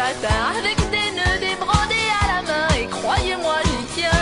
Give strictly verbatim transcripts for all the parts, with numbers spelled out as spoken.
matin avec des nœuds, des brodés à la main. Et croyez-moi, j'y tiens.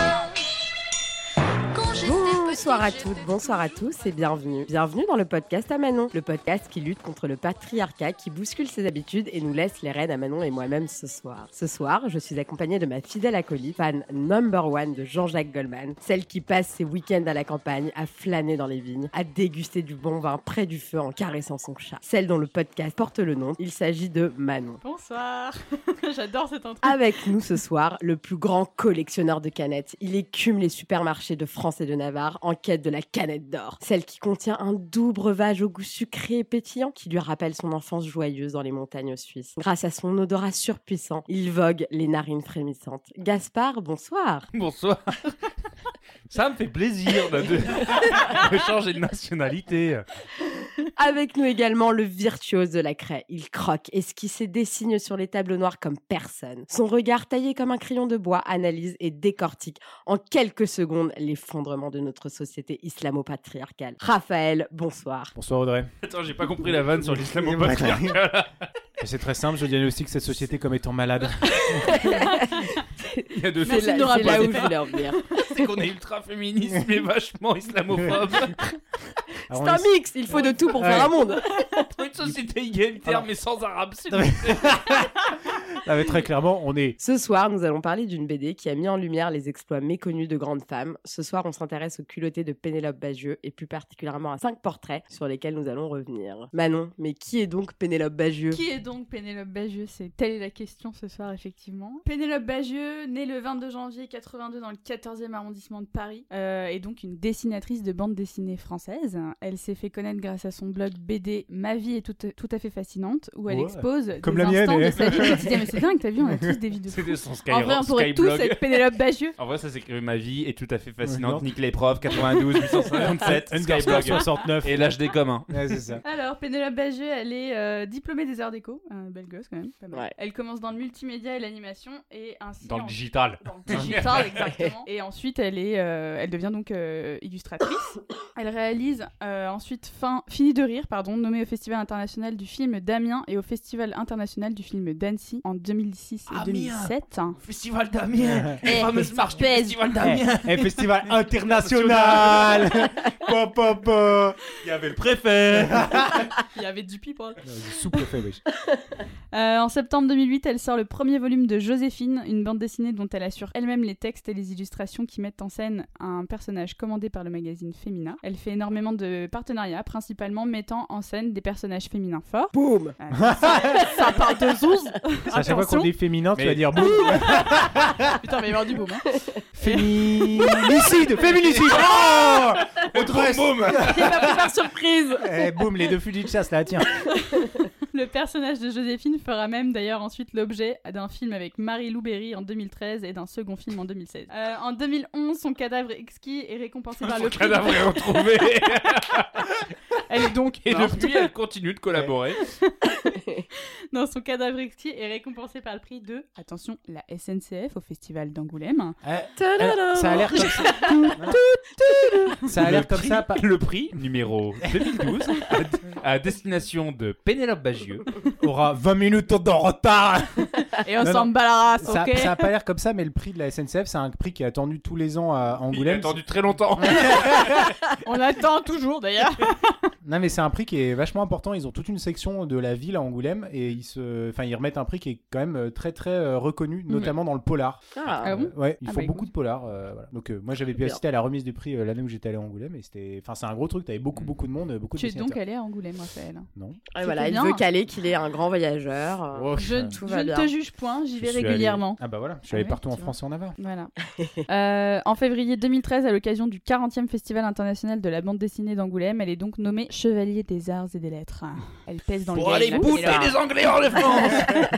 Bonsoir à toutes, bonsoir à tous et bienvenue. Bienvenue dans le podcast à Manon, le podcast qui lutte contre le patriarcat, qui bouscule ses habitudes et nous laisse les rênes à Manon et moi-même ce soir. Ce soir, je suis accompagnée de ma fidèle acolyte, fan number one de Jean-Jacques Goldman, celle qui passe ses week-ends à la campagne, à flâner dans les vignes, à déguster du bon vin près du feu en caressant son chat. Celle dont le podcast porte le nom, il s'agit de Manon. Bonsoir, j'adore cette intro. Avec nous ce soir, le plus grand collectionneur de canettes. Il écume les supermarchés de France et de Navarre en quête de la canette d'or. Celle qui contient un doux breuvage au goût sucré et pétillant qui lui rappelle son enfance joyeuse dans les montagnes suisses. Grâce à son odorat surpuissant, il vogue les narines frémissantes. Gaspard, bonsoir. Bonsoir. Ça me fait plaisir de, de, de changer de nationalité. Avec nous également le virtuose de la craie. Il croque, esquisse et dessine sur les tableaux noirs comme personne. Son regard taillé comme un crayon de bois analyse et décortique en quelques secondes l'effondrement de notre société islamo-patriarcale. Raphaël, bonsoir. Bonsoir Audrey. Attends, j'ai pas compris la vanne sur l'islamo-patriarcat. C'est très simple, je diagnostique cette société comme étant malade. Il y a deux C'est là, c'est là où je voulais en venir. C'est qu'on est ultra féministe mais vachement islamophobe. Alors c'est un est... mix, il faut de tout pour ouais. faire un monde. Une société égalitaire mais sans arabe, c'est Non mais très clairement, on est... Ce soir, nous allons parler d'une B D qui a mis en lumière les exploits méconnus de grandes femmes. Ce soir, on s'intéresse au culotté de Pénélope Bagieux et plus particulièrement à cinq portraits sur lesquels nous allons revenir. Manon, mais qui est donc Pénélope Bagieux ? Qui est donc Pénélope Bagieux ? C'est telle est la question ce soir, effectivement. Pénélope Bagieux, née le vingt-deux janvier quatre-vingt-deux dans le quatorzième arrondissement de Paris, euh, est donc une dessinatrice de bande dessinée française. Elle s'est fait connaître grâce à son blog B D Ma vie est tout, tout à fait fascinante, où elle ouais. expose Comme des la instants mienne, de sa vie quotidienne. Mais c'est dingue, t'as vu, on a tous des vidéos. C'était son sky En vrai, on pourrait tous être Pénélope Bagieux. En vrai, ça s'écrit Ma vie est tout à fait fascinante. Nique les profs, quatre-vingt-douze huit cent cinquante-sept, Skyblog soixante-neuf et l'H D commun. Ouais, c'est ça. Alors, Pénélope Bagieux, elle est euh, diplômée des arts déco, un belle gosse quand même. Pas mal. Ouais. Elle commence dans le multimédia et l'animation et ainsi dans en... le digital. Dans le digital, exactement. Et ensuite, elle est, euh, elle devient donc euh, illustratrice. Elle réalise euh, ensuite fin, Fini de rire, pardon, nommée au Festival international du film d'Amiens et au Festival international du film d'Annecy en deux mille six et deux mille sept. Festival d'Amiens, la fameuse marche du Festival d'Amiens. Et festival international. Pop, pop, pop. Il y avait le préfet. Il y avait du people. Sous-préfet, oui. Euh, en septembre deux mille huit, elle sort le premier volume de Joséphine, une bande dessinée dont elle assure elle-même les textes et les illustrations qui mettent en scène un personnage commandé par le magazine Femina. Elle fait énormément de partenariats, principalement mettant en scène des personnages féminins forts. Boum. Euh, ça, ça parle de zouz. À chaque fois qu'on dit féminin, mais... tu vas dire boum. Putain, mais il va y avoir du boum. Hein. Féminicide. Féminicide. Oh Autre boum. Il va plus faire surprise. Eh, boum, les deux fusils de chasse là, tiens. Le personnage de Joséphine fera même d'ailleurs ensuite l'objet d'un film avec Marie-Lou Berry en deux mille treize et d'un second film en deux mille seize. Euh, en deux mille onze, son cadavre exquis est récompensé par son le prix. Son cadavre est retrouvé. Elle est donc et depuis, elle continue de collaborer. Non, son cadavre exquis est récompensé par le prix de, attention, la S N C F au Festival d'Angoulême. Euh, euh, ça a l'air comme ça. Ça a l'air comme prix, ça. Pas... Le prix numéro deux mille douze à, à destination de Pénélope Bagieux aura vingt minutes de retard. Et on non, s'en bat la race, ça, ok. Ça a pas l'air comme ça, mais le prix de la S N C F, c'est un prix qui est attendu tous les ans à Angoulême. Il est attendu très longtemps. On attend toujours d'ailleurs. Non, mais c'est un prix qui est vachement important. Ils ont toute une section de la ville à Angoulême et ils se, enfin, ils remettent un prix qui est quand même très très euh, reconnu, notamment mmh. dans le polar. Ah, ah bon euh, Ouais, ils ah font bah, beaucoup écoute. de polar. Euh, voilà. Donc euh, moi, j'avais pu assister à la remise du prix euh, l'année où j'étais allé à Angoulême et c'était, enfin, c'est un gros truc. T'avais beaucoup beaucoup de monde, beaucoup de Tu es dessinateurs. donc allé à Angoulême, Raphaël? Non. Et voilà, il bien. veut caler qu'il est un grand voyageur. Oh, je tout je va ne bien. te juge point, j'y vais Je suis régulièrement. allé... Ah bah voilà, je suis Ah allé ouais, partout en vois. France et en Navarre. Voilà. euh, en février deux mille treize, à l'occasion du quarantième Festival international de la bande dessinée d'Angoulême, elle est donc nommée Chevalier des Arts et des Lettres. Elle pèse dans Pour le aller game. bouffer les Anglais hors de France.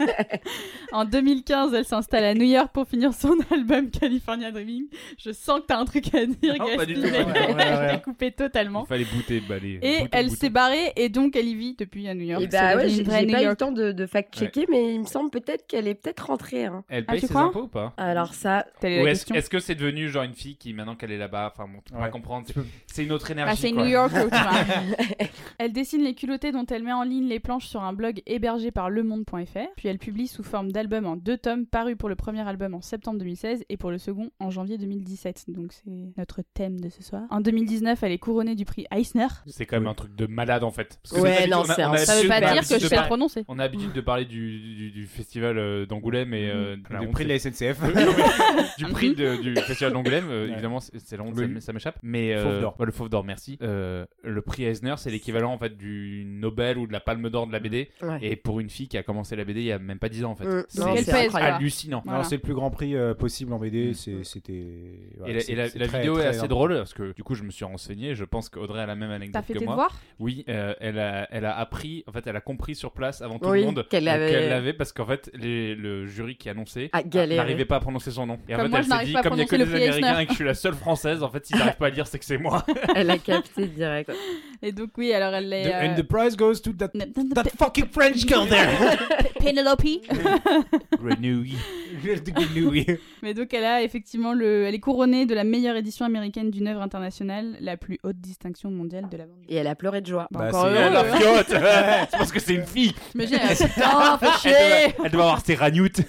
En deux mille quinze, elle s'installe à New York pour finir son album California Dreaming. Je sens que t'as un truc à dire, Non, pas du Gaspard, tout. mais Ouais, ouais, ouais. je t'ai coupé totalement. Il fallait bouter, bah, les, Et bouter, elle bouter. s'est barrée et donc elle y vit depuis à New York. Et bah C'est ouais, devenu j'ai une vraie j'ai New pas eu le York. temps de, de fact-checker, ouais. mais il me semble peut-être qu'elle est peut-être rentrée. Hein. Elle Ah, paye tu ses crois impôts ou pas? Alors ça... Telle est Ou la est-ce, question. est-ce que c'est devenu genre une fille qui, maintenant qu'elle est là-bas, enfin bon, tu peux Ouais. pas comprendre, c'est, c'est une autre énergie. Ah, c'est quoi. New York, tu vois. Elle dessine les culottées dont elle met en ligne les planches sur un blog hébergé par le monde point f r, puis elle publie sous forme d'album en deux tomes, paru pour le premier album en septembre deux mille seize et pour le second en janvier deux mille dix-sept. Donc c'est notre thème de ce soir. En deux mille dix-neuf, elle est couronnée du prix Eisner. C'est quand même un truc de malade en fait. Parce que Ouais, c'est- non, on a- c'est on un- a Ça veut l'habitude- pas on a dire l'habitude que je de sais le par- prononcer. On a l'habitude de parler du, du, du festival euh, d'Angoulême et euh, la Le honte, prix de la S N C F. du prix de- du festival d'Angoulême, euh, Ouais. évidemment, c'est c'est la honte, Oui. ça m- ça m'échappe. Mais euh, Fauve d'or. ouais, le Fauve d'or, merci. Euh, le prix Eisner, c'est l'équivalent en fait du Nobel ou de la Palme d'or de la B D. Ouais. Et pour une fille qui a commencé la B D il y a même pas dix ans en fait. Mm. C'est Non, Quelle c'est pèse, incroyable. hallucinant. Voilà. Alors, c'est le plus grand prix euh, possible en B D. Mm. c'est- C'était. voilà, et la, c'est- et la- c'est la très, vidéo très est assez important. drôle parce que du coup je me suis renseigné. Je pense qu'Audrey a la même anecdote T'as fait que tes moi. devoirs? Oui, euh, elle, a, elle a appris, en fait, elle a compris sur place avant tout Oui, le monde qu'elle euh, avait- qu'elle l'avait parce qu'en fait, les- le jury qui annonçait A galéré. n'arrivait pas à prononcer son nom. Et en Comme fait, moi, elle je s'est n'arrive dit, pas à comme il n'y a que prononcer des le prix Américains Eisner. et que je suis la seule française, en fait, s'ils n'arrivent pas à dire, c'est que c'est moi. Elle a capté direct. Et donc oui, alors elle est... The- euh, And the prize goes to that, N- that fucking French girl there. Penelope. Grenouille. The Grenouille. Mais donc elle a effectivement le, elle est couronnée de la meilleure édition américaine d'une œuvre internationale, la plus haute distinction mondiale de la bande. Et elle a pleuré de joie. Bah, Bah, encore c'est- heureux, Elle la hein. fiotte. C'est parce que c'est une fille. T'imagines, elle a fait, oh, fais Elle chier. doit, elle doit avoir ses ragnoutes.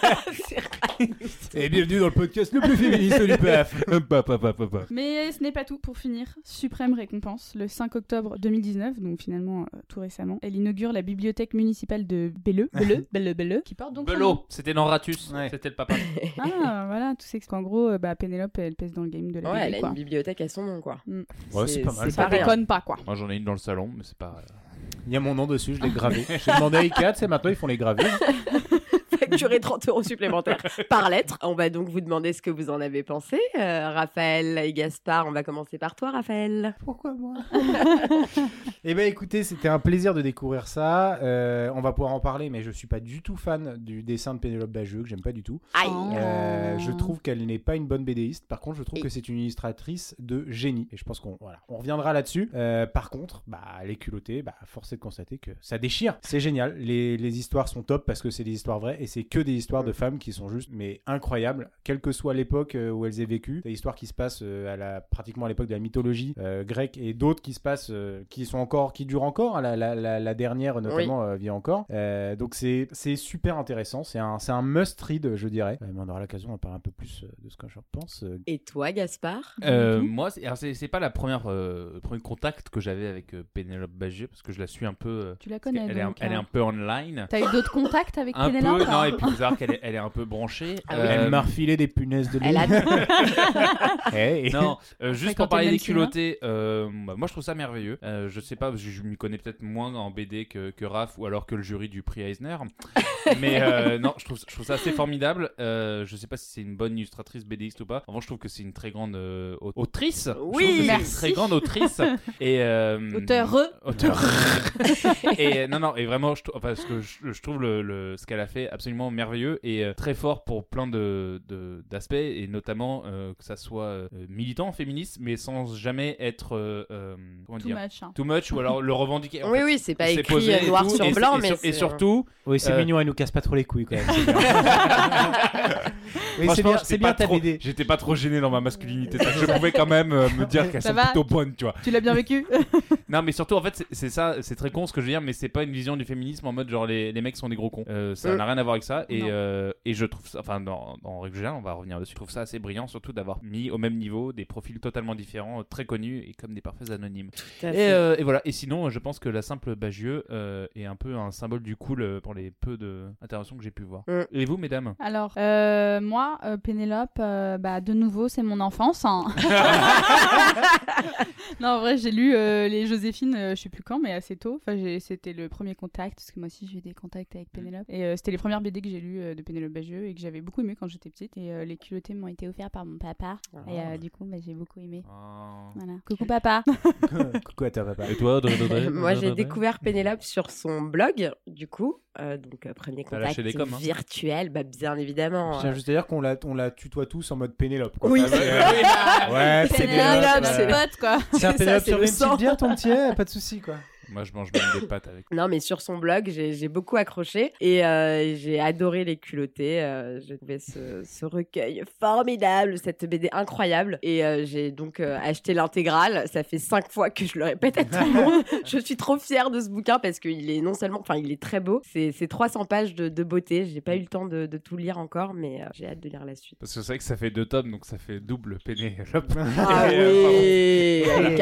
Et bienvenue dans le podcast le plus féministe du P A F. Papa, papa, papa. Mais ce n'est pas tout. Pour finir, suprême récompense, le cinq octobre deux mille dix-neuf, donc finalement euh, tout récemment, elle inaugure la bibliothèque municipale de Belleux, Belleux, Belleux, Belleux, qui porte donc son nom. Belot, c'était Nanratus. Ouais. C'était le papa. Ah, voilà, tout c'est qu'en gros, euh, bah, Pénélope, elle pèse dans le game de la Ouais, B D, elle a quoi. une bibliothèque à son nom, quoi. Mm. Ouais, c'est pas mal. C'est Ça pas rien. déconne pas, quoi. Moi, j'en ai une dans le salon, mais c'est pas. Il y a mon nom dessus, je l'ai gravé. J'ai demandé à Ikea, tu sais, maintenant ils font les gravures. Facturé trente euros supplémentaires par lettre. On va donc vous demander ce que vous en avez pensé. Euh, Raphaël et Gaspard, on va commencer par toi, Raphaël. Pourquoi moi Eh ben écoutez, c'était un plaisir de découvrir ça. Euh, on va pouvoir en parler, mais je suis pas du tout fan du dessin de Pénélope Bagieux, que j'aime pas du tout. Aïe. Oh. Euh, je trouve qu'elle n'est pas une bonne BDiste. Par contre, je trouve Et- que c'est une illustratrice de génie. Et je pense qu'on voilà, on reviendra là-dessus. Euh, par contre, bah, les culottés, bah, force est de constater que ça déchire. C'est génial. Les, les histoires sont top parce que c'est des histoires vraies et c'est que des histoires de femmes qui sont juste mais incroyables, quelle que soit l'époque euh, où elles aient vécu. Des histoires qui se passent euh, à la, pratiquement à l'époque de la mythologie euh, grecque et d'autres qui se passent, euh, qui sont encore, qui durent encore. La, la, la, la dernière notamment euh, vit encore. Euh, donc c'est c'est super intéressant. C'est un c'est un must read, je dirais. Euh, mais on aura l'occasion d'en parler un peu plus euh, de ce que j'en pense. Euh, Et toi, Gaspard? Euh, moi, c'est, alors c'est, c'est pas la première, euh, le premier contact que j'avais avec euh, Pénélope Bagieux parce que je la suis un peu. euh, Tu la parce connais, qu'elle est, un, donc, elle est hein. un peu online. T'as eu d'autres contacts avec Un peu, Pénélope? non, hein et puis vous savez qu'elle est, elle est un peu branchée. Ah oui. Elle Euh, m'a refilé des punaises de lit. Elle a... Hey. Non, euh, juste Quand pour parler t'es des même cinéma. culottés, euh, bah, moi je trouve ça merveilleux. Euh, je sais pas, je, je m'y connais peut-être moins en B D que, que Raph ou alors que le jury du prix Eisner. Mais euh, non, je trouve, je trouve ça assez formidable. Euh, je sais pas si c'est une bonne illustratrice BDiste ou pas. En revanche, je trouve que c'est une très grande euh, au- autrice. Je trouve Oui, que c'est merci. une très grande autrice. Et, euh, Auteur. Auteur. Et euh, non, non, et vraiment, je, trou- enfin, ce que je, je trouve le, le- ce qu'elle a fait absolument merveilleux et euh, très fort pour plein de, de- d'aspects, et notamment euh, que ça soit euh, militant, féministe, mais sans jamais être euh, euh, comment Too dire, much. hein. too much ou alors le revendiquer. En Oui, fait, oui, c'est pas c'est écrit posé et noir tout, sur et, blanc, et mais sur- et c'est- surtout, Oui, c'est Euh, mignon, elle nous casse pas trop les couilles quand même. C'est bien. Oui, c'est franchement, bien, j'étais c'est pas bien ta trop- B D. j'étais pas trop gêné dans ma masculinité. Ça, je pouvais quand même euh, me dire qu'elles Ça sont va plutôt bonnes, tu vois. Tu l'as bien vécu? Non, mais surtout, en fait, c'est, c'est ça, c'est très con ce que je veux dire, mais c'est pas une vision du féminisme en mode genre les, les mecs sont des gros cons. Euh, ça Euh. n'a rien à voir avec ça. Et, Non. euh, et je trouve ça, enfin, dans, dans règle générale, on va revenir dessus. Je trouve ça assez brillant, surtout d'avoir mis au même niveau des profils totalement différents, euh, très connus et comme des parfaits anonymes. Tout à Et, fait. euh, et voilà. Et sinon, je pense que la simple Bagieux euh, est un peu un symbole du cool euh, pour les peu d'interventions que j'ai pu voir. Mm. Et vous, mesdames? Alors, euh, moi, euh, Pénélope, euh, bah, de nouveau, c'est mon enfance. hein. Non, en vrai, j'ai lu euh, les Joséphine, euh, je sais plus quand, mais assez tôt. Enfin, j'ai- c'était le premier contact, parce que moi aussi, j'ai eu des contacts avec Pénélope. Et euh, c'était les premières B D que j'ai lues euh, de Pénélope Bagieux et que j'avais beaucoup aimé quand j'étais petite. Et euh, les culottés m'ont été offerts par mon papa. Ah. Et euh, du coup, bah, j'ai beaucoup aimé. Oh. Voilà. Coucou papa. Coucou à ta papa. Et toi, Audrey, Audrey, Euh, Moi, j'ai Audrey découvert Pénélope sur son blog, du coup. Euh, donc, euh, premier T'as contact lâché les coms, hein. virtuel, bah, bien évidemment. Je tiens juste à dire qu'on la, on la tutoie tous en mode Pénélope. Quoi. Oui, Enfin, c'est- euh, oui, bah, Ouais, c'est Pénélope, Pénélope, notre c'est- pote, quoi. C'est un ça, Pénélope c'est sur le une sang. petite bière, ton petit, eh, pas de soucis quoi. Moi, je mange même des pâtes avec. Non, mais sur son blog, j'ai, j'ai beaucoup accroché et euh, j'ai adoré Les Culottés. Euh, j'ai trouvé ce, ce recueil formidable, cette B D incroyable. Et euh, j'ai donc euh, acheté l'intégrale. Ça fait cinq fois que je le répète à tout le monde. Je suis trop fière de ce bouquin parce qu'il est non seulement, enfin, il est très beau. C'est, c'est trois cents pages de, de beauté. J'ai pas eu le temps de, de tout lire encore, mais euh, j'ai hâte de lire la suite. Parce que c'est vrai que ça fait deux tomes, donc ça fait double Pénélope. Ah oui, elle est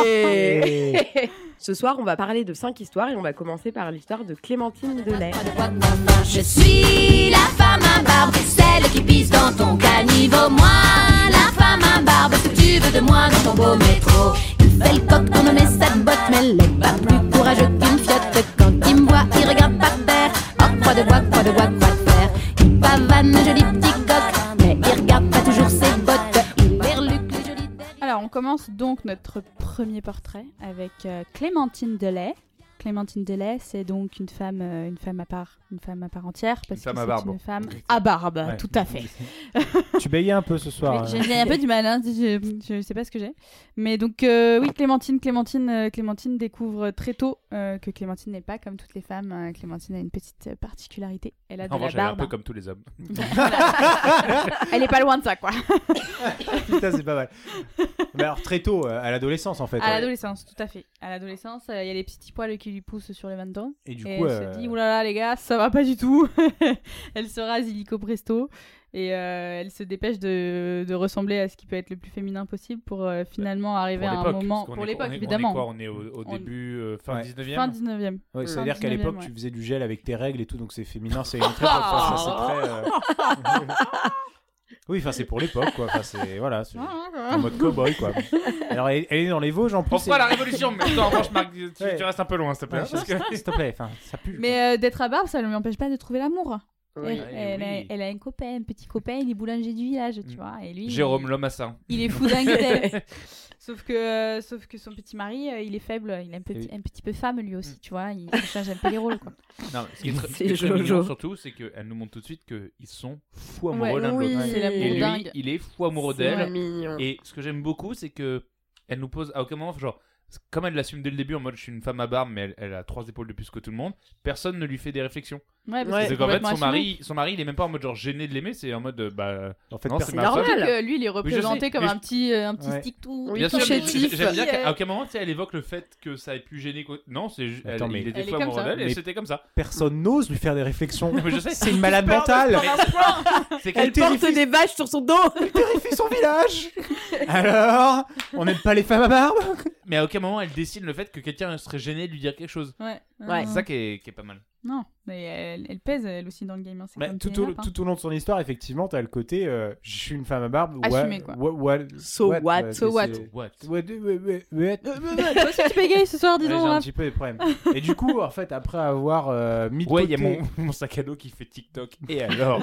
calée. Ce soir, on va parler de cinq histoires et on va commencer par l'histoire de Clémentine Delay. Je suis la femme à barbe, celle qui pisse dans ton caniveau. Moi, la femme à barbe, ce que tu veux de moi dans ton beau métro. Il fait le coq pour nommer sa botte, mais il n'est pas plus courageux qu'une fiotte. Quand il me voit, il regarde par terre. Oh, quoi de bois, quoi de bois, quoi de fer. Il pavane, joli petit coq, mais il regarde pas toujours ses bottes. Il berluque les jolis derrière. Alors, on commence donc notre premier portrait avec euh, Clémentine Delay. Clémentine Delay, c'est donc une femme, euh, une femme à part, une femme à part entière, parce Une femme que à c'est barbe. une femme à barbe, Ouais. tout à fait. Tu bégayes un peu ce soir. Oui, euh. j'ai, j'ai un peu du mal, hein, je, je sais pas ce que j'ai. Mais donc, euh, oui, Clémentine, Clémentine, euh, Clémentine découvre très tôt euh, que Clémentine n'est pas comme toutes les femmes. Euh, Clémentine a une petite euh, particularité. Elle a de En la revanche, elle est un barbe. peu comme tous les hommes. Elle est pas loin de ça, quoi. Putain, c'est pas mal. Mais alors, très tôt, euh, à l'adolescence en fait. À euh, l'adolescence, tout à fait. À l'adolescence, il euh, y a les petits poils qui lui poussent sur le menton. Et du Et coup, elle euh, se dit, oulala les gars, ça va pas du tout. Elle se rase illico presto. Et euh, elle se dépêche de, de ressembler à ce qui peut être le plus féminin possible pour euh, finalement arriver à un l'époque, moment... parce qu'on Pour est- l'époque, on est- évidemment. On est, quoi, on est au, au On- début, euh, fin Ouais. dix-neuvième. Fin dix-neuvième. ouais, Fin c'est-à-dire qu'à dix-neuvième, l'époque, ouais. tu faisais du gel avec tes règles et tout, donc c'est féminin, c'est une très enfin, ça, c'est très. euh, Oui, enfin c'est pour l'époque quoi. Enfin c'est voilà, c'est en mode cowboy quoi. Alors elle, elle est dans les Vosges en plus. On fera et- la révolution, mais attends, en revanche, Marc, tu, Ouais. tu restes un peu loin, s'il te plaît. Ouais, parce que- S'il te plaît, enfin ça pue. quoi. Mais euh, d'être à barbe, ça ne lui empêche pas de trouver l'amour. Oui. Elle, elle a, oui. elle a un copain, un petit copain, il est boulanger du village, tu Mm. vois. Et lui, Jérôme il, Lomassin. il est fou dingue d'elle. Sauf que, euh, sauf que son petit mari, euh, il est faible, il est un, petit, Et- un petit peu femme lui aussi, tu vois. Il, il change un peu les rôles, quoi. Non, ce qui est très, C'est ce qui est très Jojo. mignon, surtout, c'est qu'elle nous montre tout de suite qu'ils sont fous amoureux Ouais, l'un de oui, l'autre. C'est l'amour Et lui, dingue. il est fou amoureux C'est d'elle. mignon. Et ce que j'aime beaucoup, c'est que elle nous pose à aucun moment, genre, comme elle l'assume dès le début en mode je suis une femme à barbe, mais elle, elle a trois épaules de plus que tout le monde, personne ne lui fait des réflexions. Ouais, parce Ouais. que C'est c'est qu'en fait, complètement son assumé. mari, son mari, il est même pas en mode genre gêné de l'aimer, c'est en mode euh, bah. En fait, Non, personne- c'est ma normal. femme. Surtout que lui, il est je représenté sais, comme mais un petit, euh, un petit Ouais. stick tout. Oui, Bien tout sûr, mais chétif. j'aime bien Qui, qu'à euh, aucun moment, tu sais, elle évoque le fait que ça ait pu gêner. quoi. Non, c'est juste. Attends, elle- mais- il était Elle est fou comme amoureux ça. d'elle et Mais- c'était comme ça. Personne n'ose lui faire des réflexions. Mais je sais. C'est une malade mentale. C'est Elle qu'elle porte terrifie- des vaches sur son dos. Terrifie son village. Alors, on n'aime pas les femmes à barbe. Mais à aucun moment, elle dessine le fait que quelqu'un serait gêné de lui dire quelque chose. Ouais. Ouais. C'est ça qui est, qui est pas mal. Non, mais elle, elle pèse elle aussi dans le game. Hein. C'est Bah, comme tout, Pénélope, au, hein. tout au long de son histoire, effectivement, t'as le côté euh, je suis une femme à barbe. Assumé, what- quoi. what- what- So what, ouais, so c'est- what. c'est- What Ouais, ouais, ouais, ouais, ouais. Toi aussi, tu bégayes ce soir, dis Ouais, donc. j'ai un là. petit peu des problèmes. Et du coup, en fait, après avoir euh, mis de Ouais, il côté, y a mon, mon sac à dos qui fait TikTok. Et alors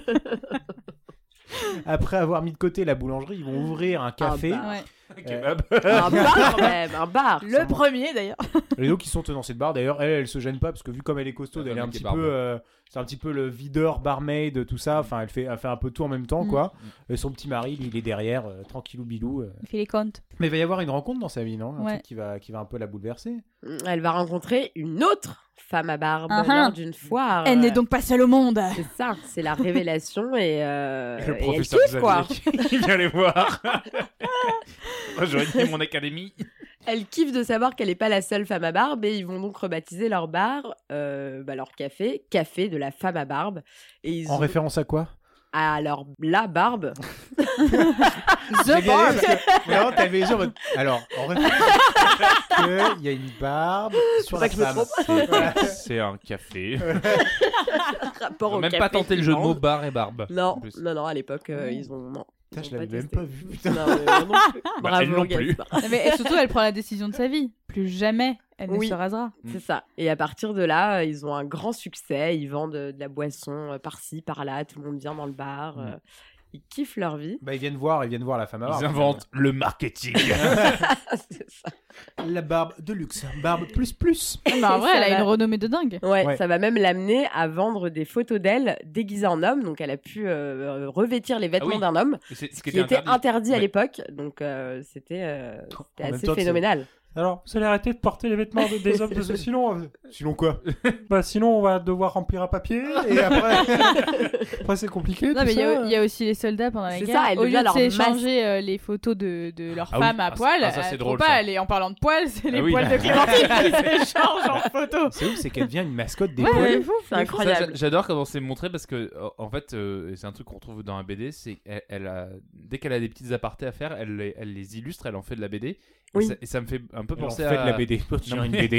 après avoir mis de côté la boulangerie, ils vont ouvrir un café. bah. Ouais. Kebab. Un bar même, un bar. Le premier d'ailleurs. Les deux qui sont tenancés de bar, d'ailleurs, elle, elle se gêne pas parce que vu comme elle est costaude, Ah, elle est un mec petit est barbe. peu, euh, c'est un petit peu le videur, barmaid, tout ça. Enfin, elle fait, elle fait un peu tout en même temps, Mm. quoi. Et son petit mari, lui, il est derrière, euh, tranquillou bilou. euh. Il fait les comptes. Mais il va y avoir une rencontre dans sa vie, non Un Ouais. truc qui va, qui va un peu la bouleverser. Elle va rencontrer une autre femme à barbe Ah ah. lors d'une foire. Elle n'est donc pas seule au monde. C'est ça, c'est la révélation et, euh, Le et elle professeur kiffe quoi. Xavier qui vient les voir. Moi, j'aurais dit mon académie. Elle kiffe de savoir qu'elle n'est pas la seule femme à barbe et ils vont donc rebaptiser leur bar, euh, bah, leur café, café de la femme à barbe. Et ils En ont... référence à quoi à leur la barbe. J'ai galéré parce que vraiment, t'avais les yeux en mode. Alors, en référence qu'il y a une barbe sur C'est la pas que je me femme. trompe. Voilà. C'est un café. Rapport On au même café pas tenté le qu'ils jeu de mots vendent. bar et barbe. Non, en plus. non, non, à l'époque, euh, ils ont. Non, Putain, ils je ont l'avais même testé. pas vu. Putain. Non, mais moi non plus. Bah, Bravo, elle non plus. Gaspard. Mais et surtout, elle prend la décision de sa vie. Plus jamais, elle Oui. ne se rasera. C'est ça. Et à partir de là, euh, ils ont un grand succès. Ils vendent euh, de la boisson euh, par-ci, par-là. Tout le monde vient dans le bar. euh, Ils kiffent leur vie. Bah, ils viennent voir, ils viennent voir la femme à barbe. Ils inventent le marketing. C'est ça. La barbe de luxe. Barbe plus plus. Bah, en vrai, Ça elle a va. une renommée de dingue. Ouais, Ouais. ça va même l'amener à vendre des photos d'elle déguisée en homme. Donc, elle a pu euh, revêtir les vêtements Ah oui. d'un homme, Et c'est- ce ce qui était interdit, à Ouais. l'époque. Donc, euh, c'était euh, c'était En même assez temps, c'est- phénoménal. Alors, vous allez arrêter de porter les vêtements de- des hommes de ce sinon. euh, Sinon quoi? Bah sinon on va devoir remplir un papier et après, après c'est compliqué. Non, tout mais il y, ça. a- il y a aussi les soldats pendant la C'est guerre. ça, elle Au lieu devient de leur s'échanger euh, les photos de, de leurs Ah oui, femmes à ah, poil, ah, ça, c'est elle drôle, trouve pas, ça. elle est- en parlant de poils, c'est les Ah oui. poils de Clémentine qui s'échangent en photo. C'est ouf, c'est qu'elle devient une mascotte des Ouais, poils. c'est fou, C'est Ça, incroyable. j'a- j'adore comment c'est montré parce que en- en fait euh, c'est un truc qu'on retrouve dans la B D, c'est qu'elle elle a, dès qu'elle a des petites apartés à faire, elle, les- elle les illustre, elle en fait de la B D et, Oui. ça, et ça me fait un peu Elle en penser fait à de la B D. Non, une mais- B D.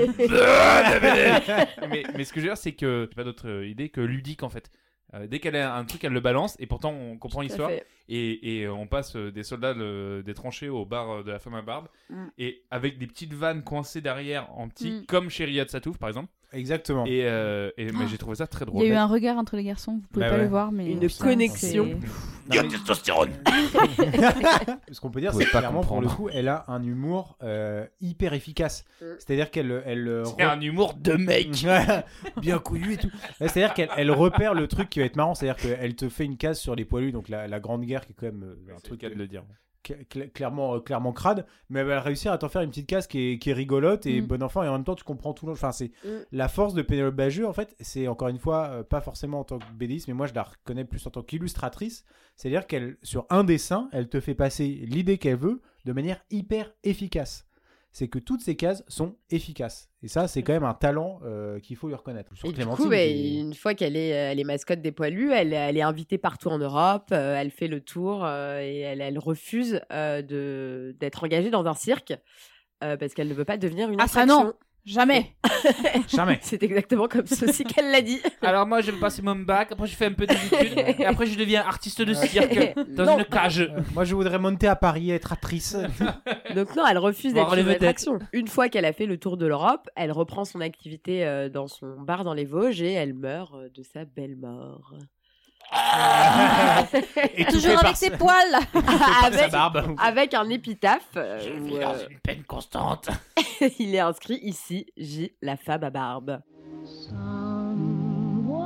mais, mais ce que je veux dire c'est que j'ai pas d'autre euh, idée que ludique en fait. Euh, dès qu'elle a un truc, elle le balance et pourtant on comprend Tout à l'histoire. fait. Et, et on passe euh, des soldats le- des tranchées au bar euh, de la femme à barbe Mm. et avec des petites vannes coincées derrière en petit, Mm. comme chez Riyad Satouf par exemple. Exactement. Et, euh, et mais j'ai trouvé ça très Il drôle. y a eu un regard entre les garçons, vous pouvez Bah pas ouais. le voir, mais Une putain, connexion. c'est- Non, mais- testostérone. Ce qu'on peut dire, Vous c'est pouvez que pas clairement, pour le comprendre. coup, elle a un humour euh, hyper efficace. Mm. C'est-à-dire qu'elle elle, euh, C'est un humour de mec. bien couillu et tout. C'est-à-dire qu'elle elle repère le truc qui va être marrant. C'est-à-dire qu'elle te fait une case sur les poilus, donc la, la Grande Guerre qui est quand même euh, un C'est le truc cas de euh, le dire. cl- cl- clairement, euh, clairement crade, mais elle va réussir à t'en faire une petite case qui est, qui est rigolote et Mm. bon enfant, et en même temps tu comprends tout le. Enfin, c'est Mm. la force de Pénélope Bagieux, en fait, c'est encore une fois euh, pas forcément en tant que bédiste, mais moi je la reconnais plus en tant qu'illustratrice. C'est-à-dire qu'elle, sur un dessin, elle te fait passer l'idée qu'elle veut de manière hyper efficace. C'est que toutes ces cases sont efficaces. Et ça, c'est quand même un talent euh, qu'il faut lui reconnaître. Sur Et du Clémentine, coup, bah, j'ai- une fois qu'elle est, elle est mascotte des poilus, elle, elle est invitée partout en Europe, euh, elle fait le tour euh, et elle, elle refuse euh, de, d'être engagée dans un cirque euh, parce qu'elle ne veut pas devenir une Ah, ça, attraction. non. Jamais. Jamais. C'est exactement comme ceci qu'elle l'a dit. Alors moi je vais passer mon bac, après je fais un peu d'études et après je deviens artiste de cirque dans Non. une cage. Euh, moi, je voudrais monter à Paris et être actrice. Donc non, elle refuse Voir d'être les une vedettes. attraction. Une fois qu'elle a fait le tour de l'Europe, elle reprend son activité euh, dans son bar dans les Vosges et elle meurt euh, de sa belle mort. Et tout Toujours fait par avec ses poils. sa avec, barbe. avec un épitaphe euh, où, vis dans euh, une peine constante. il est inscrit ici, J, la femme à barbe. Somewhere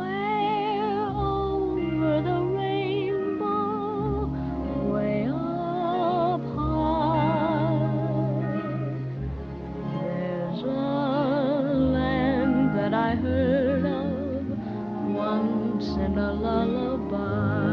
over the rainbow, way up high, there's a land that I heard of once in a lullaby.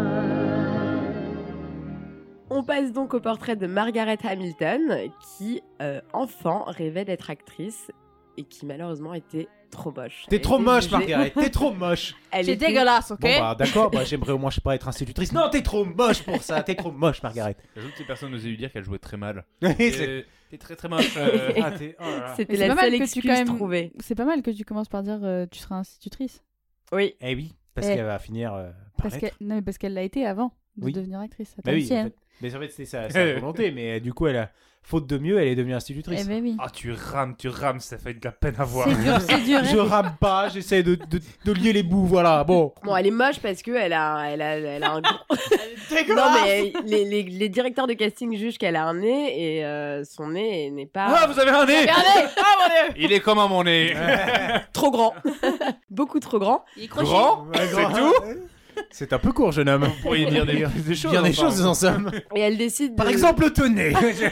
On passe donc au portrait de Margaret Hamilton, qui, euh, enfant, rêvait d'être actrice et qui malheureusement était trop moche. T'es Elle trop était moche, jugée- Margaret. T'es trop moche. Elle C'est était- dégueulasse, ok? Bon, bah, d'accord. Bah, j'aimerais au moins, je sais pas, être institutrice. Non, t'es trop moche pour ça. T'es trop moche, Margaret. J'ajoute que personne n'osait lui dire qu'elle jouait très mal. C'est- T'es t'es très très moche. euh. Ah, t'es- oh là là. C'était Mais c'est la pas mal seule que tu, excuse quand même- trouvée. C'est pas mal que tu commences par dire euh, tu seras institutrice. Oui. Eh oui, parce Eh. qu'elle va finir euh, par Parce être. qu'elle non, mais parce qu'elle l'a été avant de Oui. devenir actrice. Bah oui, Attends, en hein. fait. Mais en fait, c'était sa, sa volonté. Mais euh, du coup, elle a, faute de mieux, elle est devenue Eh institutrice. ben oui. Ah tu rames, tu rames, ça fait de la peine à voir. C'est dur, c'est dur. Je rame pas, j'essaie de, de, de lier les bouts, voilà. Bon. Bon, elle est moche parce que elle a, elle a, elle a un gros... Non, mais les, les, les directeurs de casting jugent qu'elle a un nez et euh, son nez n'est pas Ah vous avez un nez. Regardez. Ah mon dieu. Il est comment mon nez? trop grand. Beaucoup trop grand. Il est crochet. Grand. Ouais, C'est grand. tout. C'est un peu court, jeune homme. Vous pourriez dire des, des choses. Bien des enfin. choses en somme. Et elle décide de... Par exemple, le nez.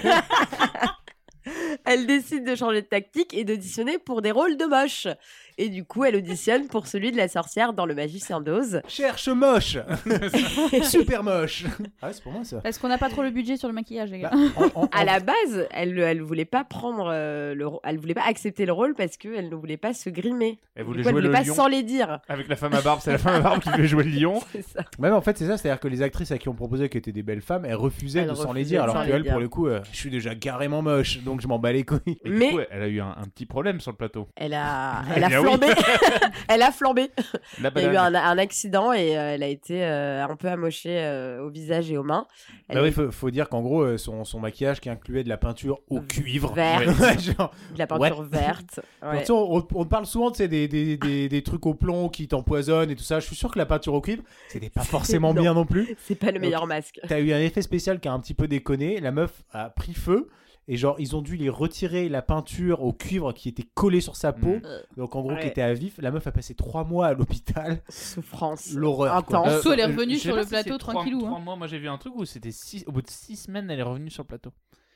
Elle décide de changer de tactique et d'auditionner pour des rôles de moche. Et du coup, elle auditionne pour celui de la sorcière dans Le Magicien d'Oz. Cherche moche. Super moche. Ah ouais, c'est pour moi ça. Parce qu'on n'a pas trop le budget sur le maquillage, les gars. Bah, en- en- À en- la base, elle elle voulait pas prendre euh, le ro- elle voulait pas accepter le rôle parce qu'elle ne voulait pas se grimer. Elle Du voulait coup, elle jouer voulait le pas lion. sans les dire. Avec la femme à barbe, c'est la femme à barbe qui devait jouer le lion. C'est ça. Même en fait, c'est ça, c'est-à-dire que les actrices à qui on proposait qui étaient des belles femmes, elles refusaient Elles de s'en les refusaient dire, de alors s'en les qu'elle, dire. pour le coup, euh, je suis déjà carrément moche, donc je m'en bats les couilles. Et Mais- du coup, elle a eu un, un petit problème sur le plateau. Elle a elle a Eh bien oui. flambé. Elle a flambé. La Il y a eu banane. un, un accident et euh, elle a été euh, un peu amochée euh, au visage et aux mains. Elle Bah oui, a faut, faut dire qu'en gros, euh, son, son maquillage qui incluait de la peinture au cuivre. Vert. Ouais, genre, de la peinture verte. genre, Ouais. tu sais, on, on- on parle souvent tu sais, des, des, des, des trucs au plomb qui t'empoisonnent et tout ça. Je suis sûr que la peinture au cuivre, c'était pas forcément Non. bien non plus. C'est pas le meilleur masque. T'as eu un effet spécial qui a un petit peu déconné. La meuf a pris feu. Et genre, ils ont dû lui retirer la peinture au cuivre qui était collée sur sa peau. Mm. Donc en gros, Ouais. qui était à vif. La meuf a passé trois mois à l'hôpital. Souffrance. L'horreur. quoi. Intense. En dessous, elle est euh, revenue je sais sur pas le si plateau c'est trois- tranquillou, trois hein. mois, moi j'ai vu un truc où c'était six... au bout de six semaines, elle est revenue sur le plateau.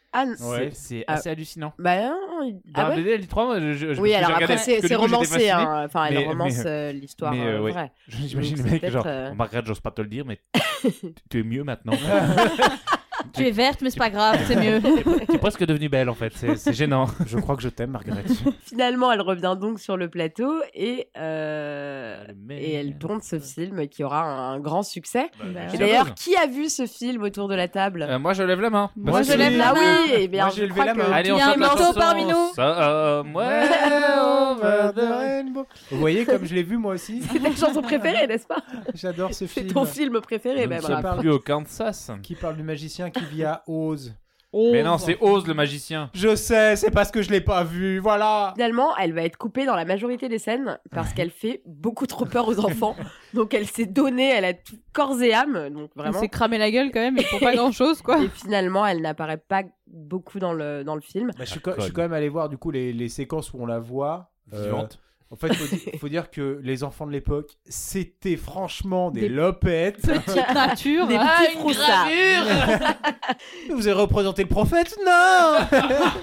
Ah, n- Ouais. C'est, c'est Ah. assez hallucinant. bah non. il- Dans Ah la ouais B D, elle dit trois mois. Je, je, je- Oui, j'ai alors regardé après, parce c'est que du c'est coup, j'étais romancé. fasciné. Hein. Enfin, elle Mais- romance mais- euh, l'histoire mais, euh, euh, ouais. vraie. J'imagine Donc, le c'est mec, genre, peut-être, euh, oh, Margaret, j'ose pas te le dire, mais tu es mieux maintenant. Tu es verte, mais c'est pas grave, c'est mieux. Tu es presque devenue belle en fait, c'est, c'est gênant. Je crois que je t'aime, Margaret. Finalement, elle revient donc sur le plateau et, euh, Ah, le mec. et elle tourne ce film qui aura un, un grand succès. Bah, Bah, Et je d'ailleurs, suppose. qui a vu ce film autour de la table Euh, moi je lève la main. Moi, Parce je que- lève la Ah main. oui, et bien Moi, j'ai je levé crois la que main. Allez, on Il y a chante un la manteau chanson. parmi nous. Ça, ouais, over the rainbow. Vous voyez comme je l'ai vu moi aussi. c'est ta chanson préférée, n'est-ce pas? J'adore ce C'est film. ton film préféré, Nous même. ne sommes parle- plus au Kansas. Qui parle du magicien qui vit à Oz. Mais non, c'est Oz le magicien. Je sais, c'est parce que je l'ai pas vu, voilà. Finalement, elle va être coupée dans la majorité des scènes parce qu'elle fait beaucoup trop peur aux enfants. Donc elle s'est donnée, elle a tout corps et âme, donc On vraiment. s'est cramé la gueule quand même, mais pour pas grand chose quoi. Et finalement, elle n'apparaît pas beaucoup dans le, dans le film. Bah, je, suis quand, je suis quand même allé voir du coup les, les séquences où on la voit. euh, Vivante. En fait, faut, di- faut dire que les enfants de l'époque, c'était franchement des, Des lopettes. Petite nature. Des Ah, petits une froussards. Vous avez représenté le prophète? Non.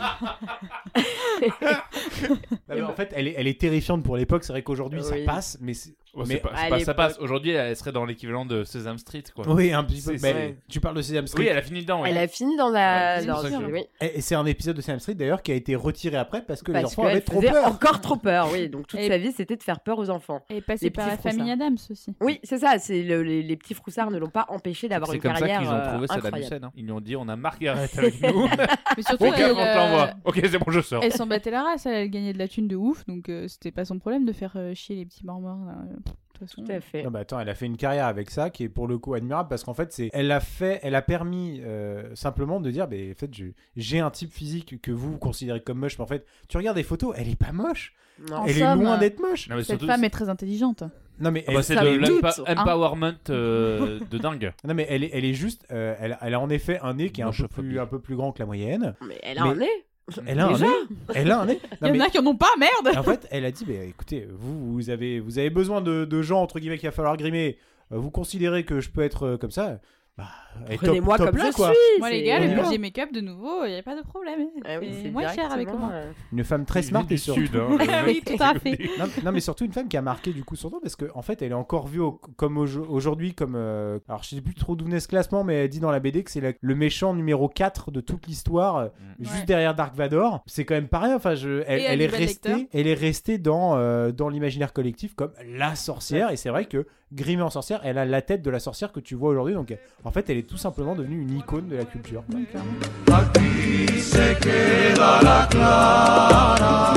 Non, mais en fait, elle est, elle est terrifiante pour l'époque. C'est vrai qu'aujourd'hui, ça Oui. passe, mais c'est- Ouais, mais c'est pas, à c'est pas- ça l'époque- passe. Aujourd'hui, elle serait dans l'équivalent de Sesame Street, quoi. oui, un petit peu. C'est- Mais c'est- tu parles de Sesame Street. Oui, elle a fini dedans. oui. Elle a fini dans la. Ouais, c'est dans- pour ça que je- oui, Et et c'est un épisode de Sesame Street d'ailleurs qui a été retiré après parce que les parce enfants qu'elle avaient trop faisait peur. encore trop peur, oui. Donc toute Et- sa vie, c'était de faire peur aux enfants. Et passé Les par petits la famille froussards. Adams aussi. Oui, c'est ça. C'est le- les, les petits froussards ne l'ont pas empêché d'avoir C'est une comme ça carrière qu'ils ont trouvé euh, Saddam incroyable. Hussein. hein. Ils lui ont dit on a Margaret avec nous. Mais surtout, Ok, elle, on te l'envoie. euh, Ok, c'est bon, je sors. elle s'en battait la race, elle, elle gagnait de la thune de ouf, donc euh, c'était pas son problème de faire euh, chier les petits morts-morts. là. De toute façon. Tout à fait. Non, bah attends, elle a fait une carrière avec ça qui est pour le coup admirable parce qu'en fait, c'est, elle a fait, elle a permis euh, simplement de dire, bah, en fait, je- j'ai un type physique que vous considérez comme moche, mais en fait, tu regardes des photos, elle est pas moche, Non. En elle somme, est loin euh, d'être moche. Non, mais Cette surtout, femme c'est- est très intelligente. Non mais, Ah elle, bah, c'est ça de me doute, l'empa- hein. empowerment euh, de dingue. non mais elle est, elle est juste, euh, elle, elle a en effet un nez qui est un peu, Mochophobie. plus, un peu plus grand que la moyenne. Mais elle a Mais- un nez. Elle a un Déjà nez. Elle a un nez. Il Non, y mais- en a qui en ont pas, merde. en fait, elle a dit, bah, écoutez, vous, vous avez, vous avez besoin de, de gens entre guillemets qu'il va falloir grimer. Euh, vous considérez que je peux être euh, comme ça? Bah, et top- Prenez-moi top comme là, je quoi. suis. Moi c'est- les gars, on le y va. budget make-up de nouveau, il y a pas de problème. Ah oui, c'est c'est moins cher avec directement, moi. euh, Une femme très Il smart vient et du surtout. sud. hein, le Oui, mec. tout à fait. Non, non, mais surtout une femme qui a marqué du coup son temps parce qu'en en fait elle est encore vue au- comme au- aujourd'hui comme euh, alors je sais plus trop d'où venait ce classement mais elle dit dans la B D que c'est la- le méchant numéro quatre de toute l'histoire euh, Mm. juste Ouais. derrière Dark Vador. C'est quand même pas rien, enfin je elle, Et elle est Hannibal restée Lecter. elle est restée dans euh, dans l'imaginaire collectif comme la sorcière et c'est vrai que grimée en sorcière, elle a la tête de la sorcière que tu vois aujourd'hui donc elle- en fait elle est tout simplement devenue une icône de la culture. Donc, clairement. Aquí se queda la clara,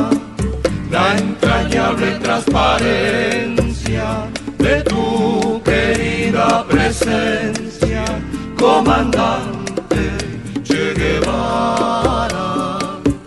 la entrañable transparencia de tu querida presencia, comandante Che Guevara.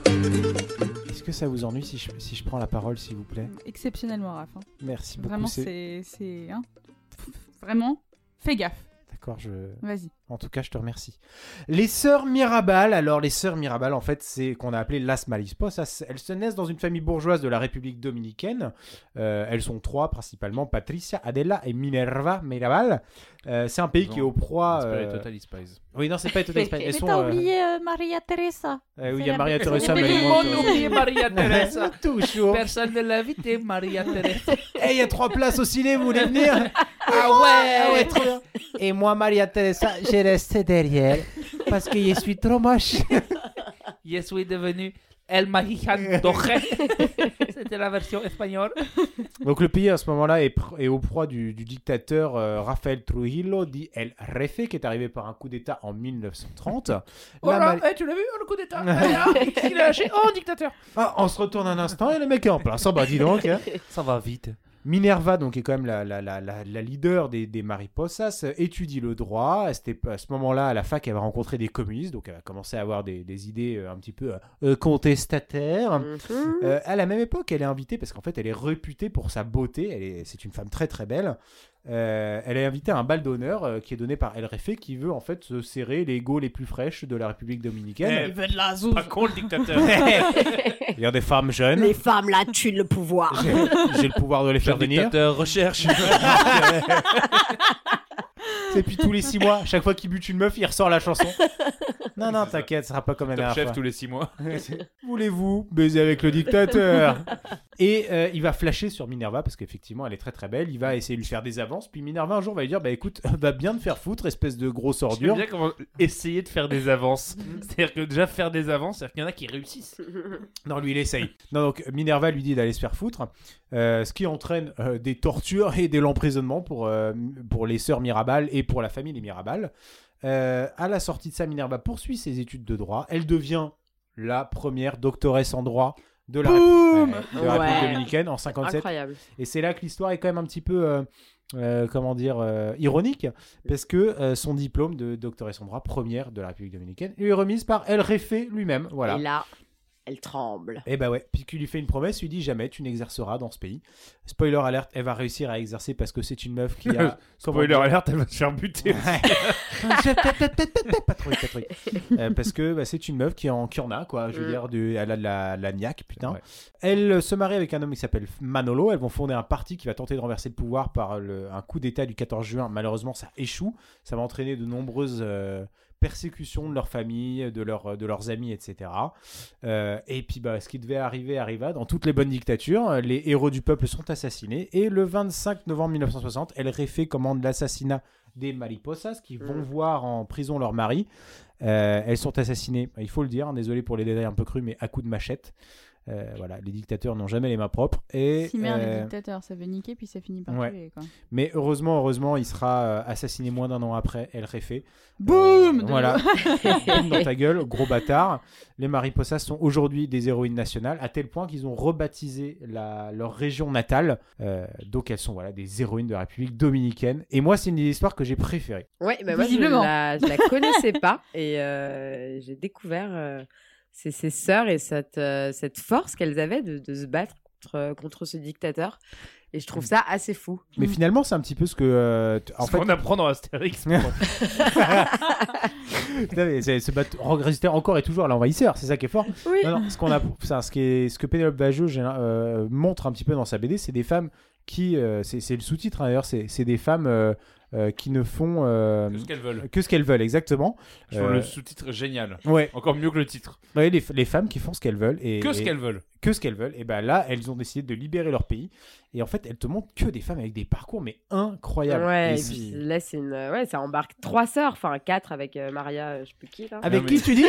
Est-ce que ça vous ennuie si je, si je prends la parole s'il vous plaît? Exceptionnellement, Raph. hein. Merci beaucoup. Vraiment, c'est- c'est. c'est hein. Vraiment, fais gaffe. D'accord, je Vas-y. En tout cas, je te remercie. Les sœurs Mirabal, alors les sœurs Mirabal, en fait, c'est qu'on a appelé Las Marisposas. Elles se naissent dans une famille bourgeoise de la République dominicaine. Euh, elles sont trois principalement, Patricia, Adela et Minerva Mirabal. Euh, c'est un pays Non, qui est au proie. C'est pas les euh, Total Spies. Oui, non, c'est pas les Total Spies. Elles Mais sont, t'as euh, oublié euh, Maria Teresa. euh, oui, il y C'est a la- Maria c'est Teresa, la- mais Tout elle le est monde morte. oublie Maria Teresa. Toujours. Personne ne l'invite, Maria Teresa. Eh, il y a trois places au ciné, vous voulez venir? Ah Ah ouais, trop bien. Et moi, Maria Teresa, j'ai resté derrière parce que je suis trop moche. Je suis devenu El Magican Doré. C'était la version espagnole. Donc le pays à ce moment-là est, pr- est au proie du, du dictateur euh, Rafael Trujillo, dit El Jefe, qui est arrivé par un coup d'État en mille neuf cent trente. La Voilà, Mali- eh, tu l'as vu, le coup d'état. Il a lâché. Oh, dictateur. Ah, on se retourne un instant et le mec est en place. Ah bah dis donc. Hein. Ça va vite. Minerva, donc, est quand même la, la, la, la, la leader des, des Mariposas, euh, étudie le droit. À, cette- à ce moment-là, à la fac, elle va rencontrer des communistes, donc elle va commencer à avoir des, des idées euh, un petit peu euh, contestataires. Mhm. Euh, à la même époque, elle est invitée parce qu'en fait, elle est réputée pour sa beauté. Elle est, c'est une femme très très belle. Euh, elle est invitée à un bal d'honneur euh, qui est donné par El Jefe, qui veut en fait se serrer les go les plus fraîches de la République dominicaine. Il veut de la zouze. Pas con le dictateur. Il y a des femmes jeunes. Les femmes là tuent le pouvoir. J'ai, j'ai le pouvoir de les faire Le venir. dictateur recherche. Et puis tous les six mois, chaque fois qu'il bute une meuf, il ressort la chanson. Non, non, t'inquiète, ce sera pas comme la Top dernière Chef fois. tous les six mois. Voulez-vous baiser avec le dictateur? Et euh, il va flasher sur Minerva parce qu'effectivement elle est très très belle. Il va essayer de lui faire des avances. Puis Minerva un jour va lui dire bah écoute, va bien te faire foutre, espèce de grosse J'aime ordure. bien comment essayer de faire des avances. C'est-à-dire que déjà faire des avances, c'est-à-dire qu'il y en a qui réussissent. Non, lui il essaye. Non, donc Minerva lui dit d'aller se faire foutre, euh, ce qui entraîne euh, des tortures et de l'emprisonnement pour, euh, pour les sœurs Mirabal et pour la famille des Mirabal. Euh, à la sortie de ça, Minerva poursuit ses études de droit. Elle devient la première doctoresse en droit de la, Boum République, de la République Ouais. dominicaine en cinquante-sept. Incroyable. Et c'est là que l'histoire est quand même un petit peu, euh, euh, comment dire, euh, ironique, parce que euh, son diplôme de doctoresse en droit première de la République dominicaine lui est remise par El Jefe lui-même. Voilà. Et là, elle tremble. Et bah ouais, puis qu'il lui fait une promesse, lui dit jamais tu n'exerceras dans ce pays. Spoiler alert, elle va réussir à exercer parce que c'est une meuf qui a... Spoiler alert, elle va se faire buter. pas trop, pas trop. Euh, parce que bah, c'est une meuf qui en, qui en a, quoi. Je veux Mm. dire, du, elle a de la, la niaque, putain. Ouais. Elle euh, se marie avec un homme qui s'appelle Manolo. Elles vont fonder un parti qui va tenter de renverser le pouvoir par le, un coup d'état du quatorze juin. Malheureusement, ça échoue. Ça va entraîner de nombreuses euh, persécutions de leur famille, de, leur, de leurs amis, et cetera. Euh, et puis, bah, ce qui devait arriver arriva. Dans toutes les bonnes dictatures, les héros du peuple sont assassinés. Et le vingt-cinq novembre mille neuf cent soixante, El Jefe commande l'assassinat des Mariposas qui vont Mm. voir en prison leur mari. Euh, elles sont assassinées, il faut le dire, hein, désolé pour les détails un peu crus, mais à coups de machette. Euh, voilà, les dictateurs n'ont jamais les mains propres. Et, Si merde, euh, les dictateurs, ça veut niquer puis ça finit par ouais. tuer. Quoi. mais heureusement, heureusement, il sera euh, assassiné moins d'un an après El Jefe. Boum Euh, Voilà, boum dans ta gueule, gros bâtard. Les Mariposas sont aujourd'hui des héroïnes nationales, à tel point qu'ils ont rebaptisé la, leur région natale. Euh, donc elles sont voilà, des héroïnes de la République dominicaine. Et moi, c'est une des histoires que j'ai préférées. Ouais, mais moi, je Visiblement. la, je la connaissais pas. Et euh, j'ai découvert euh, ces, ces sœurs et cette, euh, cette force qu'elles avaient de, de se battre contre, contre ce dictateur. Et je trouve ça assez fou. Mais finalement, c'est un petit peu ce que... euh, t- en En fait, fait, on apprend dans Astérix. Putain, mais c'est- se battre, résister encore et toujours à l'envahisseur, c'est ça qui est fort. Oui. Non, non, ce qu'on a, enfin, ce qui est, ce que Pénélope Bagieux j'ai- euh, montre un petit peu dans sa B D, c'est des femmes qui, euh, c'est, c'est le sous-titre hein, d'ailleurs, c'est, c'est des femmes euh, euh, qui ne font euh, Que ce qu'elles veulent. que ce qu'elles veulent, exactement. Je trouve Euh, le sous-titre génial. Ouais, Encore mieux que le titre. ouais, les, les femmes qui font ce qu'elles veulent et Que ce et- qu'elles veulent. que ce qu'elles veulent. Et ben là, elles ont décidé de libérer leur pays. Et en fait, elles te montrent que des femmes avec des parcours mais incroyables. Ouais, Et et c'est- puis là, c'est une... ouais, ça embarque trois sœurs, enfin quatre avec euh, Maria, euh, je sais plus qui là. Avec Non, qui mais- tu dis